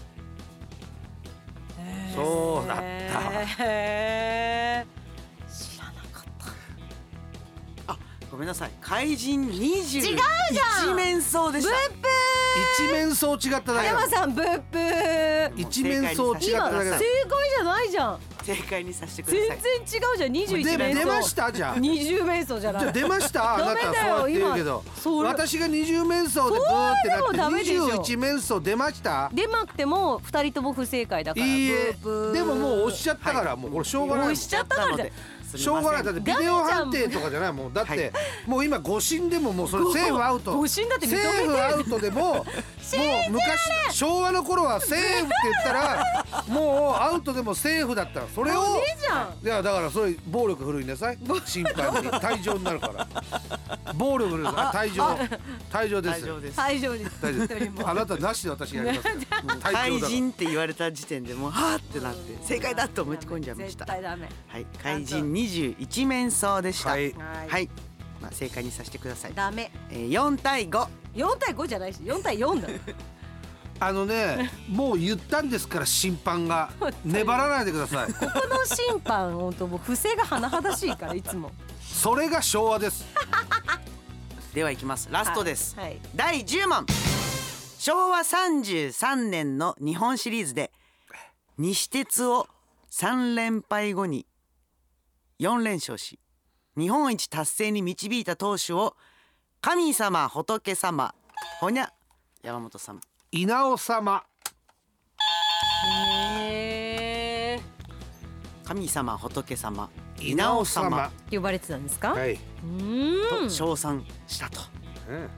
そうだった。 へー、知らなかった。 ごめんなさい。怪人二十違うじゃん一面相でした。 一面相違っただけだ。 山さんブッブー。 一面相違った今だけだ正。解じゃないじゃん。 正解にさせてくだ全さい。 然違うじゃん。二十一で面相。 出ましたじゃん。 二十面相じゃない。 じゃあ出ましたあなたダメだよそうやって言うけど今それ私が二重面相でブーってそれでもなってダメでしょ二十一面相出ました。 出なくても二人とも不正解だから。 いいえブーブーでももう押しちゃったから、もうこれしょうがないもん。 押しちゃったからじゃん。 しょうがない。だってビデオ判定とかじゃないもん。だってもう今誤審でももうそれセーフアウト。 誤審だって認セめてるーフアウトでももう昔昭和の頃はセーフって言ったらもうアウトでもセーフだったらそれをいいじゃん。 いやだからそれ暴力振るいなさい。審判に退場になるから暴力振るいなさい。退場退場です大丈夫です。 大丈夫です。 大丈夫あなたなしで私やりますよ。退怪場だから人って言われた時点でもうはーってなって正解だと思い込んじゃいまし絶た。 対ダメ。 はい。怪人二十一面相でした。 ははいい。 はい。 まあ正解にさせてください。 ダメ。 えー、よんたいご。 四対五じゃないし、四対四だ。 あのねもう言ったんですから審判が粘らないでください。 ここの審判本当もう不正が甚だしいからいつも。 それが昭和です。 ではいきます。ラストです。 はいはいだいじゅう問。昭和さんじゅうさんねんの日本シリーズで西鉄をさん連敗後によん連勝し日本一達成に導いた投手を神様仏様ほにゃ山本さん。 稲尾様。 へえ。 神様仏様稲尾様呼ばれてたんですか？ はい、 うーんと称賛したと。 うん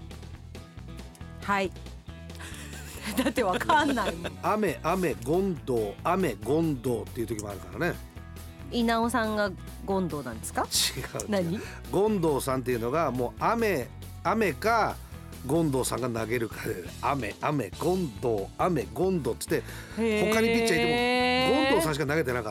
はいだってわかんないもん雨雨権藤雨権藤っていう時もあるからね。 稲尾さんが権藤なんですか？ 違う何？ 権藤さんっていうのがもう雨雨か権藤さんが投げるかで雨雨権藤雨権藤って言って他にピッチャーいても権藤さんしか投げてなかった。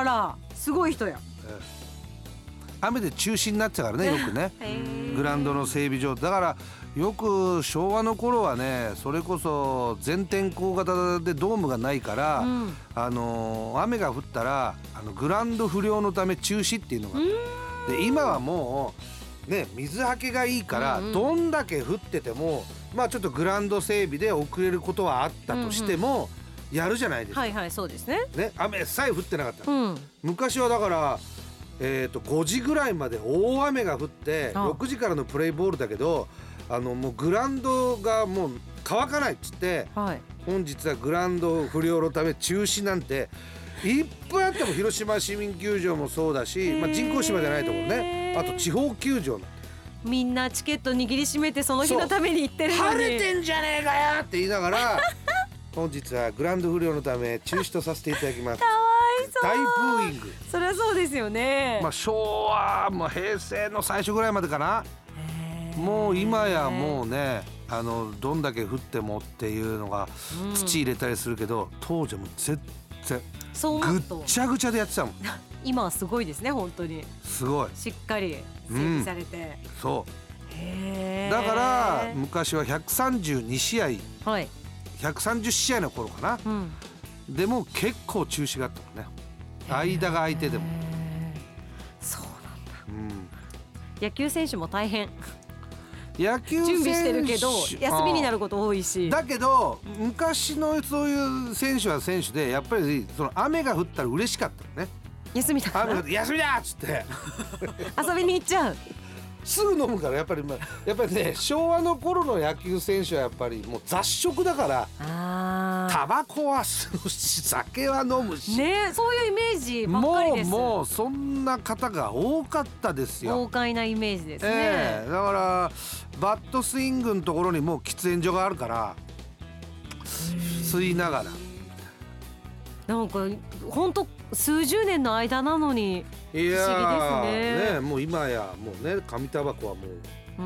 あらすごい人や。 雨で中止になってたからね、よくねグラウンドの整備場だからよく昭和の頃はね、それこそ全天候型でドームがないから、うん、あの雨が降ったらあのグラウンド不良のため中止っていうのがで、今はもうね水はけがいいから、うんうん、どんだけ降っててもまあちょっとグラウンド整備で遅れることはあったとしても、うんうん、やるじゃないですか。 はいはい、そうですね。 ね、雨さえ降ってなかった、 うん、 昔はだからえー、とごじぐらいまで大雨が降ってろくじからのプレイボールだけど、あのもうグラウンドがもう乾かないっつって、はい、本日はグラウンド不良のため中止なんていっぱいあっても、広島市民球場もそうだし、まあ、人工芝じゃないところね、あと地方球場なんてみんなチケット握りしめてその日のために行ってるのに晴れてんじゃねえかよって言いながら本日はグラウンド不良のため中止とさせていただきます。大ブーイング。 そりゃそうですよね。 まあ昭和、まあ、平成の最初ぐらいまでかな。もう今やもうね、あのどんだけ降ってもっていうのが土入れたりするけど、うん、当時はもう全然ぐっちゃぐちゃでやってたもん今はすごいですね、本当にすごいしっかり整備されて、 うん、そうへだから昔はひゃくさんじゅうにしあい、はい、ひゃくさんじゅっしあいの頃かな、うん、でも結構中止があったもんね、間が空いてでも。 そうなんだ、うん、野球選手も大変野球選手準備してるけど休みになること多いし、 だけど昔のそういう選手は選手でやっぱりその雨が降ったら嬉しかったよね。 休みだから雨休みだっつって遊びに行っちゃうすぐ飲むからやっぱり、まあ、やっぱりね昭和の頃の野球選手はやっぱりもう雑食だから、タバコは吸うし酒は飲むしね、そういうイメージばっかりです。 もうもうそんな方が多かったですよ。 豪快なイメージですね、 えー、だからバットスイングのところにもう喫煙所があるから吸いながらなんかほんと数十年の間なのに不思議ですね。 ね、もう今やもうね紙タバコはもう、うん、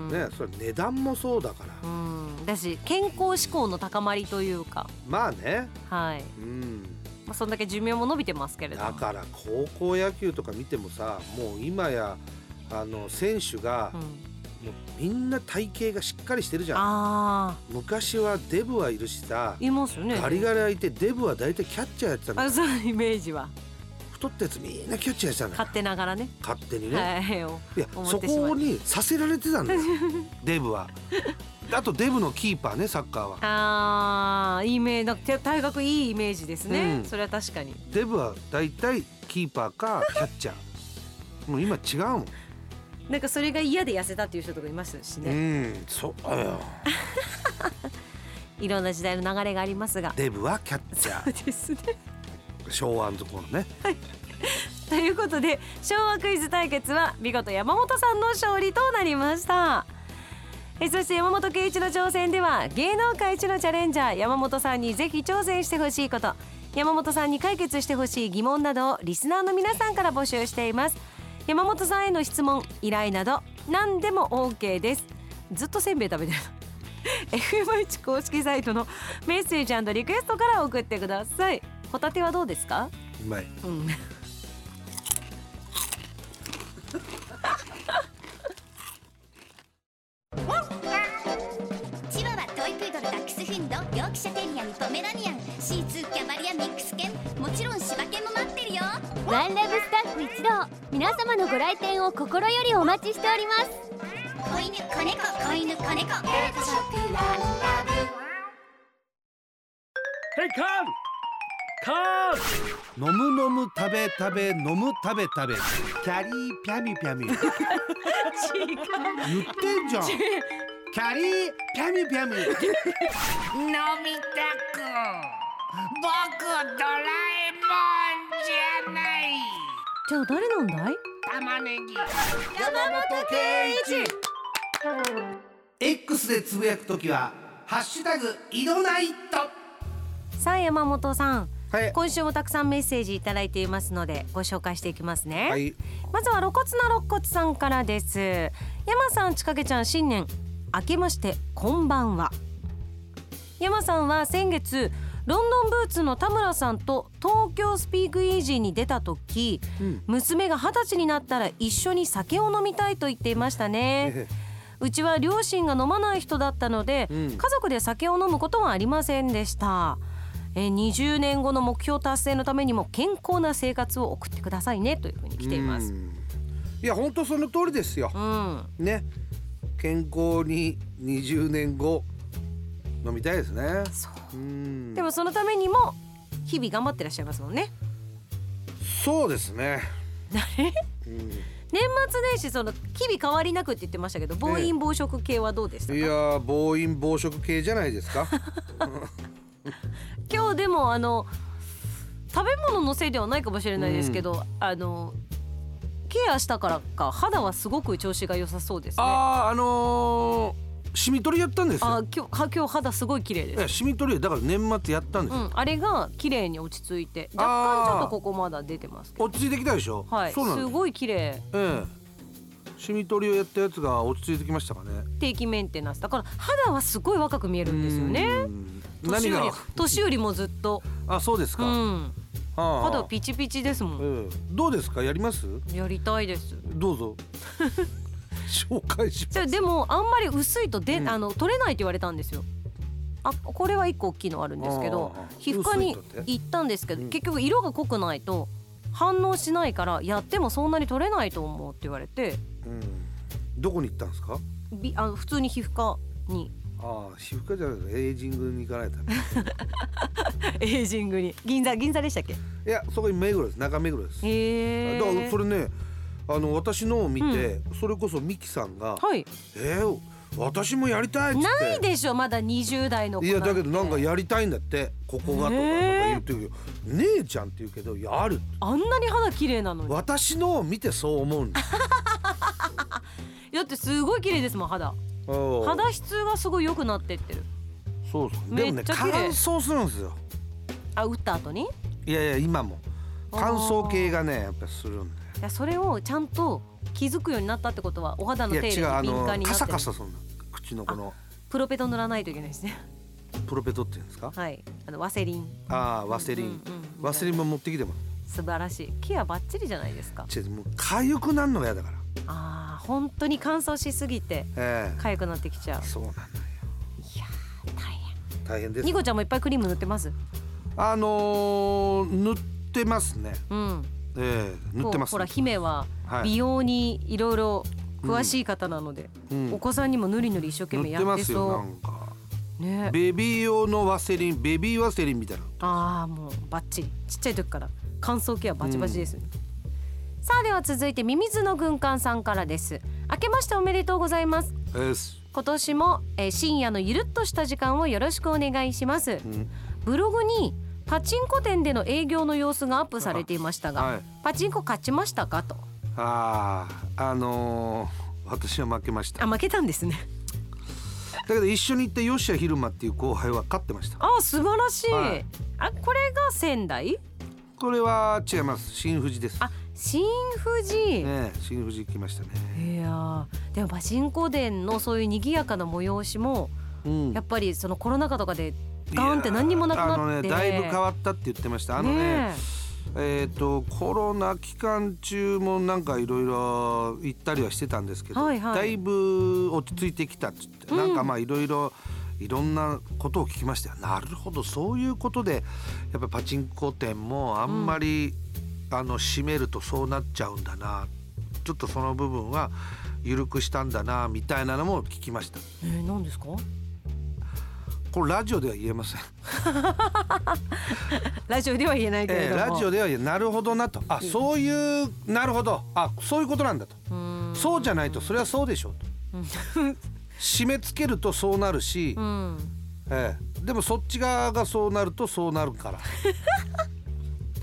ね、それ値段もそうだから、うん、 だし健康志向の高まりというか、 まあね、 はい、うん、まあ、そんだけ寿命も伸びてますけれども、 だから高校野球とか見てもさ、もう今やあの選手が、うん、もうみんな体型がしっかりしてるじゃん。あ、昔はデブはいるしさ、 いますよね、 ガリガリ空いてデブは大体キャッチャーやってたんだ。 あ、そういうイメージは太ったやつみんなキャッチャーやってたんだ。 勝手ながらね、 勝手にね、 はい、 いやそこにさせられてたんだよデブは。あとデブのキーパーね、サッカーは。 ああ、いいイメージ、大学いいイメージですね、うん、それは確かに。 デブは大体キーパーかキャッチャーもう今違うもん。 なんかそれが嫌で痩せたっていう人とかいましたしね。 うん、そうよいろんな時代の流れがありますが、 デブはキャッチャー。 そうですね、 昭和のところね、 はい、ということで昭和クイズ対決は見事山本さんの勝利となりました。えそして山本圭一の挑戦では芸能界一のチャレンジャー山本さんにぜひ挑戦してほしいこと、山本さんに解決してほしい疑問などをリスナーの皆さんから募集しています。山本さんへの質問、依頼など何でも OK です。ずっとせんべい食べてるエフエムエイチ 公式サイトのメッセージ&リクエストから送ってください。ホタテはどうですか？ うまい、うん、 チワワ、トイプードル、ダックスフィンド、ヨークシャテリアン、ポメラニアン、シーツー、キャバリア、ミックス犬、もちろん柴犬も待ってるよ。 ワンラブスタッフ一同、皆様のご来店を心よりお待ちしております。 子犬、子猫、子犬、子猫、ペットショップワンラブ。 ヘイカンカン、飲む飲む食べ食べ飲む食べ食べキャリーピャミピャミ言ってんじゃん。キャリーピャミピャミのび太くん、僕ドラえもんじゃない。 じゃあ誰なんだい？ 玉ねぎ山本圭一。 X でつぶやくときはハッシュタグ井戸ナイト。 さあ山本さん、 はい、 今週もたくさんメッセージいただいていますのでご紹介していきますね、 はい、 まずは露骨な肋骨さんからです。山さん、ちかけちゃん、新年明けましてこんばんは。山さんは先月ロンドンブーツの田村さんと東京スピークイージーに出た時、うん、娘が二十歳になったら一緒に酒を飲みたいと言っていましたねうちは両親が飲まない人だったので、うん、家族で酒を飲むことはありませんでした。えにじゅうねんごの目標達成のためにも健康な生活を送ってくださいねというふうに来ています。 いや本当その通りですよ、うん、ね、健康ににじゅうねんご飲みたいですね。 そう、うん、でもそのためにも日々頑張ってらっしゃいますもんね。 そうですねうん、年末年始その日々変わりなくって言ってましたけど、暴飲暴食系はどうでしたか？ いや暴飲暴食系じゃないですか今日でもあの食べ物のせいではないかもしれないですけど、うん、あのケアしたからか肌はすごく調子が良さそうですね。 あーあのーシミ取りやったんですよ。 あ今日、今日肌すごい綺麗です。 シミ取りだから年末やったんですよ、うん、 あれが綺麗に落ち着いて、若干ちょっとここまだ出てますけど落ち着いてきたでしょ。 はい、そうなんです。すごい綺麗、ええ、シミ取りをやったやつが落ち着いてきましたかね。 定期メンテナンスだから肌はすごい若く見えるんですよね。年より年よりもずっと。あ、そうですか、うん、はあ、肌ピチピチですもん、 ええ、どうですか？やります？ やりたいです。 どうぞ紹介します。 でもあんまり薄いとで、うん、あの取れないって言われたんですよ。あ、これはいっこ大きいのあるんですけど、皮膚科に行ったんですけど、うん、結局色が濃くないと反応しないからやってもそんなに取れないと思うって言われて、 うん、どこに行ったんですか？ びあの普通に皮膚科に。 ああ、皮膚科じゃないですか。エイジングに行かないとエイジングに銀座銀座でしたっけ？いや、そこに目黒です。中目黒です。 へえ。 だからそれね、あの私のを見て、うん、それこそミキさんが、はい、えー、私もやりたいっつって。 ないでしょまだにじゅう代の子なんて。 いやだけどなんかやりたいんだって、ここがとか言ってるけど、姉ちゃんって言うけどやる。 あんなに肌綺麗なのに。 私のを見てそう思うんだだってすごい綺麗ですもん肌。肌質がすごい良くなってってる。 そうそう。でもね乾燥するんですよ。 あ、打った後に？ いやいや今も乾燥系がねやっぱするんで。 いやそれをちゃんと気づくようになったってことはお肌の手入れに敏感になってる。 カサカサするの口のこの。 プロペト塗らないといけないですね。 プロペトって言うんですか？はい。 あのワセリン。 ああワセリン、うんうんうん。ワセリンも持ってきてます。 素晴らしい。ケアバッチリじゃないですか。 違う、もう痒くなるのが嫌だから。 ああ本当に乾燥しすぎて痒くなってきちゃう。 そうなんだよ。 いや大変。 大変です。 ニコちゃんもいっぱいクリーム塗ってます？ あのー、塗ってますね。うん。ええ、塗ってます。 ほら姫は美容にいろいろ詳しい方なので、うんうん、お子さんにもぬりぬり一生懸命やってそう。 塗ってますよなんか。ね、ベビー用のワセリン、ベビーワセリンみたいな。 ああもうバッチリ。ちっちゃい時から乾燥ケアバチバチです、うん、さあでは続いてミミズの軍艦さんからです。明けましておめでとうございます。今年も、えー、深夜のゆるっとした時間をよろしくお願いします、うん、ブログにパチンコ店での営業の様子がアップされていましたが、はい、パチンコ勝ちましたかと。 ああ、あのー、私は負けました。 あ、負けたんですね。 だけど一緒に行った吉谷昼間っていう後輩は勝ってました。 あ、素晴らしい、はい、あ、これが仙台？ これは違います。新富士です。 あ、新富士、 ね、新富士来ましたね。 いやでもパチンコ店のそういう賑やかな催しも、うん、やっぱりそのコロナ禍とかでガーンって何にもなくなって、あの、 ね、だいぶ変わったって言ってました。あのね、ねえー、とコロナ期間中もなんかいろいろ行ったりはしてたんですけど、はいはい、だいぶ落ち着いてきたっつって、うん、なんかまあいろいろいろんなことを聞きましたよ。なるほど、そういうことでやっぱパチンコ店もあんまり、うん、あの閉めるとそうなっちゃうんだな、ちょっとその部分は緩くしたんだなみたいなのも聞きました。 えー、何ですか？ これラジオでは言えませんラジオでは言えないけれども、 えー、ラジオでは言えなるほどなと、あ、そういうなるほど、あ、そういうことなんだと、うーん、そうじゃないとそれはそうでしょうと締め付けるとそうなるし、うん、えー、でもそっち側がそうなるとそうなるから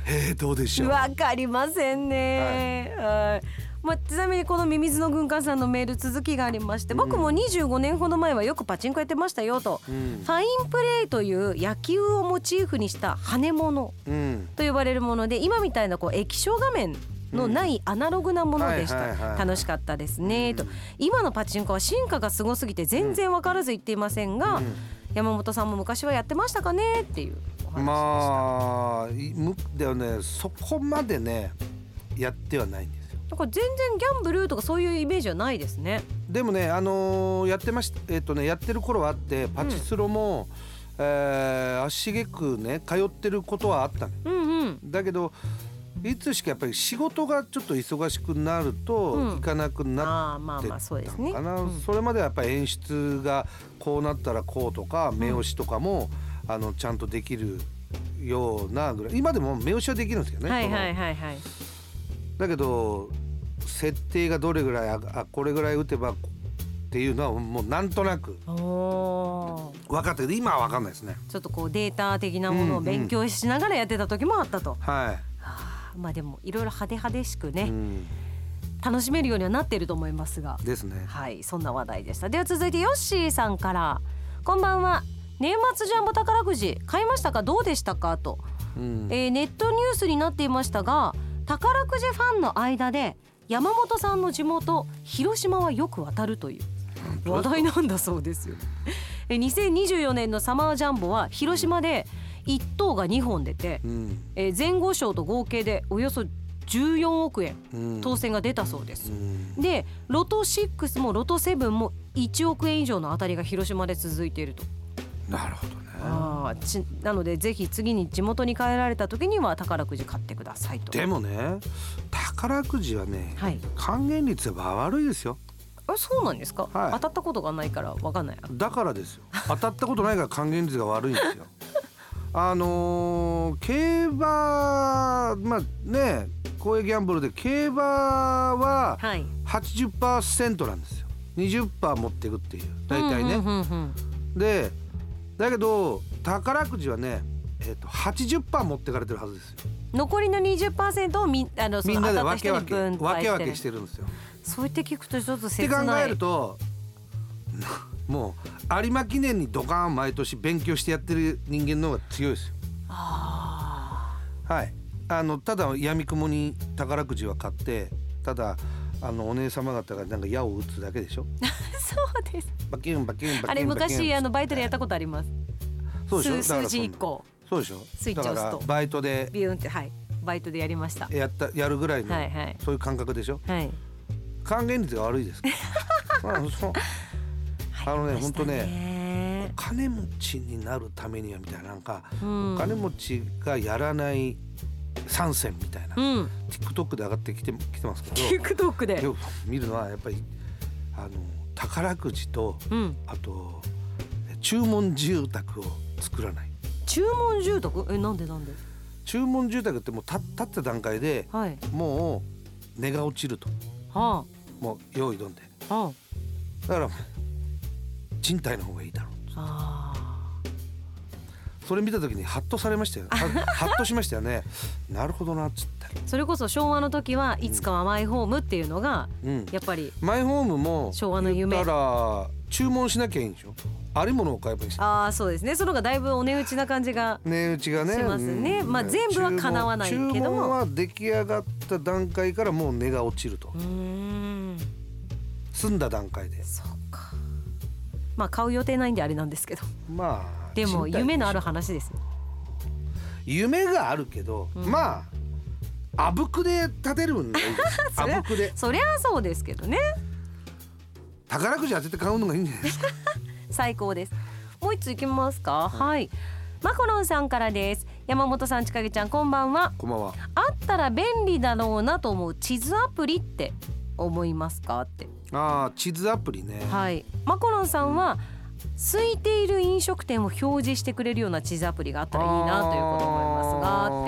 えー、どうでしょう。 わかりませんね、はいはい。まあ、ちなみにこのミミズの軍艦さんのメール続きがありまして、僕もにじゅうごねんほど前はよくパチンコやってましたよと、うん、ファインプレーという野球をモチーフにした羽物と呼ばれるもので、今みたいなこう液晶画面のないアナログなものでした。楽しかったですねと。今のパチンコは進化がすごすぎて全然分からず言っていませんが、うん、山本さんも昔はやってましたかねっていうお話でした。 まあではね、そこまでねやってはないんですよ。 だから全然ギャンブルとかそういうイメージはないですね。 でもね、あのー、やってました、えーとね、やってる頃はあって、パチスロも、うん、えー、足しげくね通ってることはあったの、うんうん、だけどいつしかやっぱり仕事がちょっと忙しくなると行かなくなってたのかな。それまではやっぱり演出がこうなったらこうとか目押しとかも、うん、あのちゃんとできるようなぐらい。今でも目押しはできるんですけどね、はいはいはいはい、だけど設定がどれぐらい、あこれぐらい打てばっていうのはもうなんとなく分かったけど、今は分かんないですね。 ちょっとこうデータ的なものを勉強しながらやってた時もあったと、 うんうん、はい。 まあでもいろいろ派手派手しくね、うん、楽しめるようにはなっていると思いますがですね。 はい、そんな話題でした。では続いてヨッシーさんから、こんばんは。年末ジャンボ宝くじ買いましたか、どうでしたかと、うん、えー、ネットニュースになっていましたが、宝くじファンの間で山本さんの地元広島はよく当たるという話題なんだそうですよ。えにせんにじゅうよねんのサマージャンボは広島でいっ等がにほん出て、うん、え前後賞と合計でおよそじゅうよんおくえん、うん、当選が出たそうです、うん、でロトろくもロトななもいちおくえん以上の当たりが広島で続いていると。 なるほどね。 あちなのでぜひ次に地元に帰られた時には宝くじ買ってくださいと。 でもね、宝くじはね、はい、還元率は悪いですよ。 あ、そうなんですか、はい、当たったことがないから分かんない。 だからですよ、当たったことないから還元率が悪いんですよ。あのー、競馬、まあね、公営ギャンブルで競馬は はちじゅっパーセント なんですよ。にじゅっパーセント 持っていくっていう大体ね、うんうんうんうん、でだけど宝くじはね、えー、と はちじゅっパーセント 持ってかれてるはずですよ。 残りの にじゅっパーセント を み, あのそのみんなで当たった人に分配してる。 分け分けしてるんですよ。 そうやって聞くとちょっと切ない。 って考えるともう有馬記念にドカーン毎年勉強してやってる人間の方が強いですよ。あ、はい、あのただ闇雲に宝くじは買って、ただあのお姉様方がなんか矢を打つだけでしょ。 そうです。 バキュンバキュンバキュンバキュン。 あれ昔あのバイトでやったことあります。 そうでしょ。 数字いっこ。 そうでしょ。 スイッチ押すとだからバイトでビューンって、はい、バイトでやりました。 やったやるぐらいの、はいはい、そういう感覚でしょ。はい。還元率が悪いですから。あのそうあのね、本当ね、お金持ちになるためにはみたいな、なんか、うん、お金持ちがやらない参戦みたいな、うん、TikTok で上がってきてきてますけど、 TikTok でよく見るのはやっぱりあの宝くじと、うん、あと注文住宅を作らない。 注文住宅？え、なんでなんで？ 注文住宅ってもう立った段階で、はい、もう値が落ちると、はあ、もう用意どんで、はあ、だから賃貸の方がいいだろう。あ、それ見た時にハッとされましたよ。ハッとしましたよね。なるほどなっつって。 それこそ昭和の時はいつかはマイホームっていうのが、うん、やっぱりマイホームも昭和の夢。 だから注文しなきゃいいんでしょ。ありものを買えばいいし。 ああ、そうですね。そのがだいぶお値打ちな感じが値打ちがねしますね。うん、まあ全部は叶わないけども、注文は出来上がった段階からもう値が落ちると。うーん、済んだ段階で。 そうか。まあ買う予定ないんであれなんですけど。まあでも夢のある話ですね。 夢があるけど、うん、まああぶくで立てるんだよ。あぶくで。 そりゃそうですけどね。 宝くじ当てて買うのがいいんじゃないですか。 最高です。もう一ついきますか。はい、はい、マコロンさんからです。山本さん、ちかげちゃん、こんばんは。 こんばんは。 あったら便利だろうなと思う地図アプリって思いますかって。 ああ、地図アプリね。 はい、マコロンさんは空いている飲食店を表示してくれるような地図アプリがあったらいいなということを思いますがって。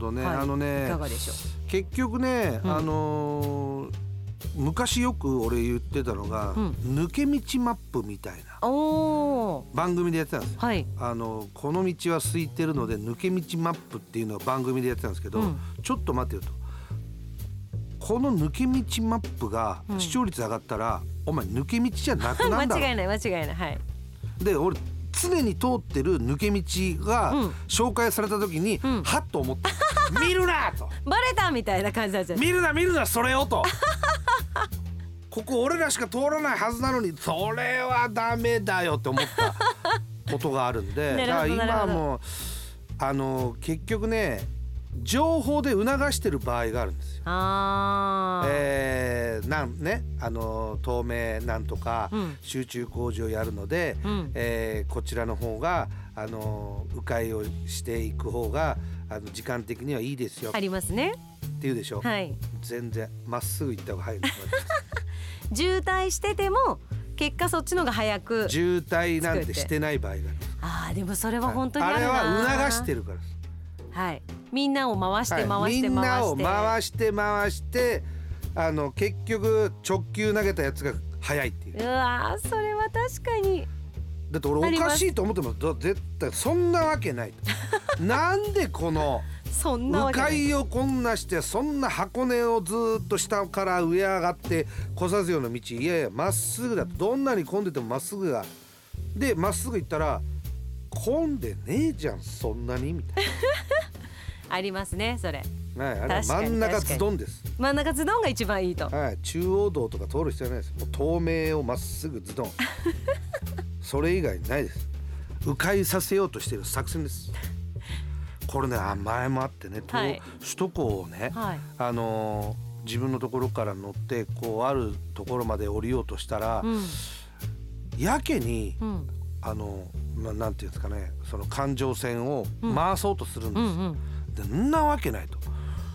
なるほどね、はい、あのね、 いかがでしょう。 結局ね、うん、あのー、 昔よく俺言ってたのが、うん、抜け道マップみたいな番組でやってたんですよ、はい、あのこの道は空いてるので抜け道マップっていうのを番組でやってたんですけど、うん、ちょっと待ってよと、この抜け道マップが視聴率上がったら、うん、お前抜け道じゃなくなるんだろ間違いない間違いない、はい、 で俺常に通ってる抜け道が紹介された時に、うん、はっと思って、うん、見るなとバレたみたいな感じなんですよ。 見るな見るなそれをとここ俺らしか通らないはずなのにそれはダメだよって思ったことがあるんでだから今はもうあの結局ね情報で促してる場合があるんですよ。あー、えー、なんねあの透明なんとか、うん、集中工事をやるので、うん、えー、こちらの方があの迂回をしていく方があの時間的にはいいですよありますねっていうでしょ、はい、全然まっすぐ行った方が早い渋滞してても結果そっちのが早く渋滞なんてしてない場合がある。 あーでもそれは本当にあるな、 はい、あれは促してるからです。 はい、みんなを回して回して回して、はい、 みんなを回して回してあの結局直球投げたやつが速いっていう。 うわそれは確かにだって俺おかしいと思っても絶対そんなわけないなんでこのそんな迂回をこんなしてそんな箱根をずっと下から上上がって来さずような道、いやいやまっすぐだとどんなに混んでてもまっすぐがでまっすぐ行ったら混んでねえじゃんそんなにみたいなありますねそれ、 はい、あれは真ん中ズドンです。 真ん中ズドンが一番いいと、 はい、中央道とか通る必要ないです。もう透明をまっすぐズドンそれ以外ないです。迂回させようとしている作戦です。これね前もあってね、はい、首都高をね、はい、あのー、自分のところから乗ってこうあるところまで降りようとしたら、うん、やけに、うん、あのまあ、なんていうんですかねその環状線を回そうとするんです、うんうんうんでんなわけないと。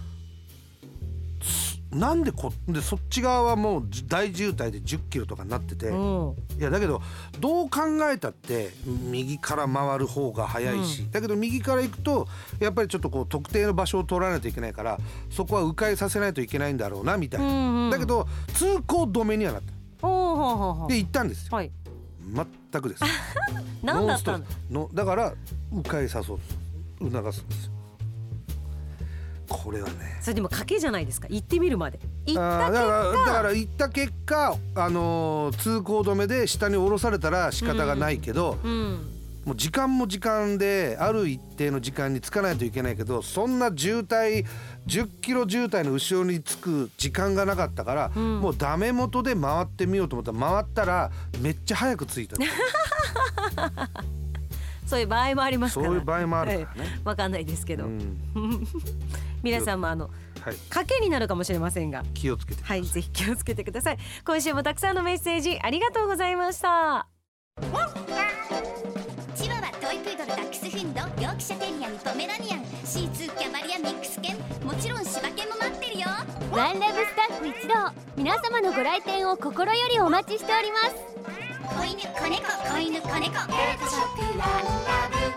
なんでこでそっち側はもう大渋滞でじゅっキロとかになってて、うん、いやだけどどう考えたって右から回る方が早いし、うん、だけど右から行くとやっぱりちょっとこう特定の場所を取らないといけないからそこは迂回させないといけないんだろうなみたいな、うんうん、だけど通行止めにはなったで行ったんですよ、はい、全くです何だったのだから迂回さそうと促すんですよ。これはねそれでも賭けじゃないですか。行ってみるまで行った結果だからだから行った結果、あのー、通行止めで下に降ろされたら仕方がないけど、うんうん、もう時間も時間である一定の時間に着かないといけないけどそんな渋滞じゅっキロ渋滞の後ろに着く時間がなかったから、うん、もうダメ元で回ってみようと思ったら回ったらめっちゃ早く着いたそういう場合もありますからそういう場合もあるからね、 はい、分かんないですけど、うん、皆さんもあの、はい、賭けになるかもしれませんが気をつけてください。 はい、ぜひ気をつけてください。今週もたくさんのメッセージありがとうございました。 チワワ、トイプードル、ダックスフィンド、ヨークシャテリアン、ポメラニアン、シーツー、キャバリア、ミックス犬、もちろん柴犬も待ってるよ。 ワンラブスタッフ一同、皆様のご来店を心よりお待ちしております。 子犬、子猫、子犬、子猫、ペットショップワンラブ。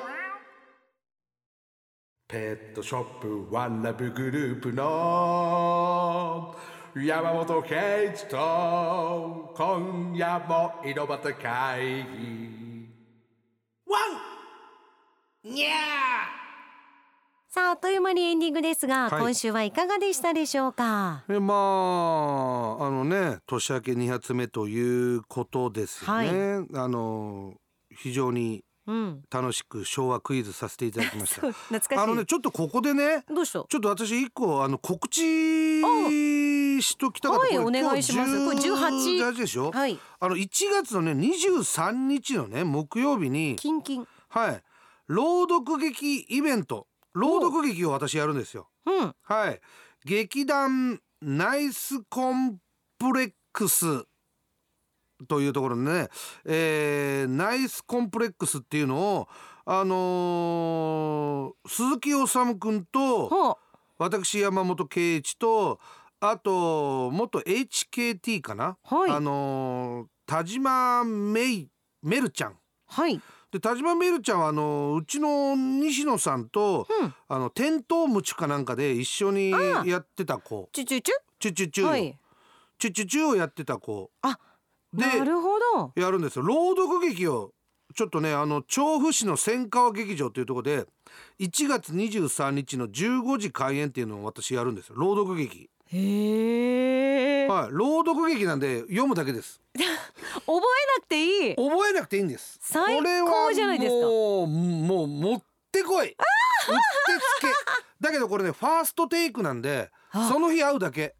ペットショップワンラブグループの山本圭一と今夜も井戸端会議ワンニャー。 さああっという間にエンディングですが、はい、今週はいかがでしたでしょうか。 えまああのね年明けに発目ということですよね、はい、あの非常に楽しく昭和クイズさせていただきました。 懐かしい。 あのねちょっとここでねどうしたちょっと私一個あの告知しときたかった。 はいお願いします。これじゅうはちでしょ、 はい、 あのいちがつのねにじゅうさんにちのね木曜日にキンキンはい朗読劇イベント朗読劇を私やるんですよ、うん、はい劇団ナイスコンプレックスというところでね、えー、ナイスコンプレックスっていうのをあのー、鈴木おさむくんと私山本圭一とあと元 エイチケーティー かな、はい、あのー、田島メイメルちゃん、 はい、 で田島メルちゃんはあのうちの西野さんと、うん、あのテントウムチかなんかで一緒にやってた子チュチュチュチュチュチュ、はい、 チュチュチュをやってた子あ、 でなるほど。 やるんですよ。朗読劇をちょっとね、あの調布市の千川劇場というところでいちがつにじゅうさんにちのじゅうごじ開演っていうのを私やるんですよ。朗読劇。 へえ、 はい、朗読劇なんで読むだけです。 覚えなくていい。 覚えなくていいんです。 最これ高じゃないですか。 はもうもう持ってこい、うってつけだけどこれねファーストテイクなんであその日会うだけ。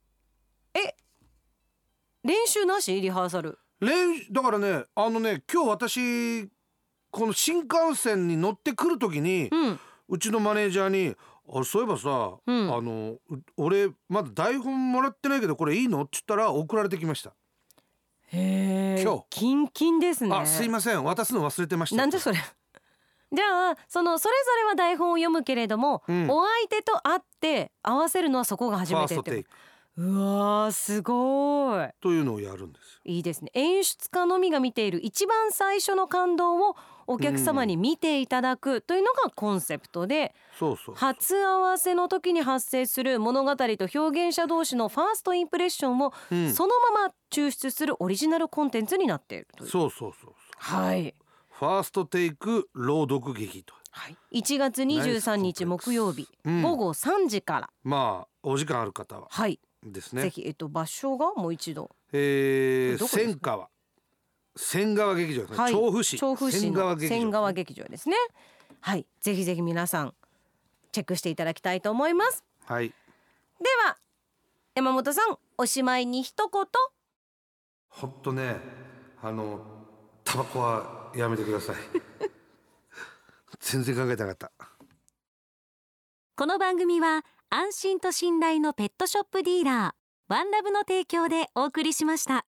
練習なし、リハーサル。 練だからね、あのね今日私この新幹線に乗ってくる時に、 うん、 うちのマネージャーにあそういえばさ、 うん、 あの俺まだ台本もらってないけどこれいいのって言ったら送られてきました。 へえ、 今日キンキンですね。 あすいません渡すの忘れてました。 なんでそれじゃあそのそれぞれは台本を読むけれども、うん、お相手と会って合わせるのはそこが初めてって。ファーストテイク。うわーすごいというのをやるんですよ。 いいですね。演出家のみが見ている一番最初の感動をお客様に見ていただくというのがコンセプトで、 うん、そうそう初合わせの時に発生する物語と表現者同士のファーストインプレッションをそのまま抽出するオリジナルコンテンツになっているという。 そうそうそうそう。 はい。 ファーストテイク朗読劇と、 はい、いちがつにじゅうさんにち木曜日、うん、ごごさんじから、 まあお時間ある方ははいですね。 ぜひ、えっと、場所がもう一度、 えー、千川千川劇場ですね、はい、調布市調布市の千川劇場ですね。はい、ぜひぜひ皆さんチェックしていただきたいと思います。 はい。 では山本さん、おしまいに一言。 ほんとね、あのタバコはやめてください全然考えてなかった。 この番組は安心と信頼のペットショップディーラーワンラブの提供でお送りしました。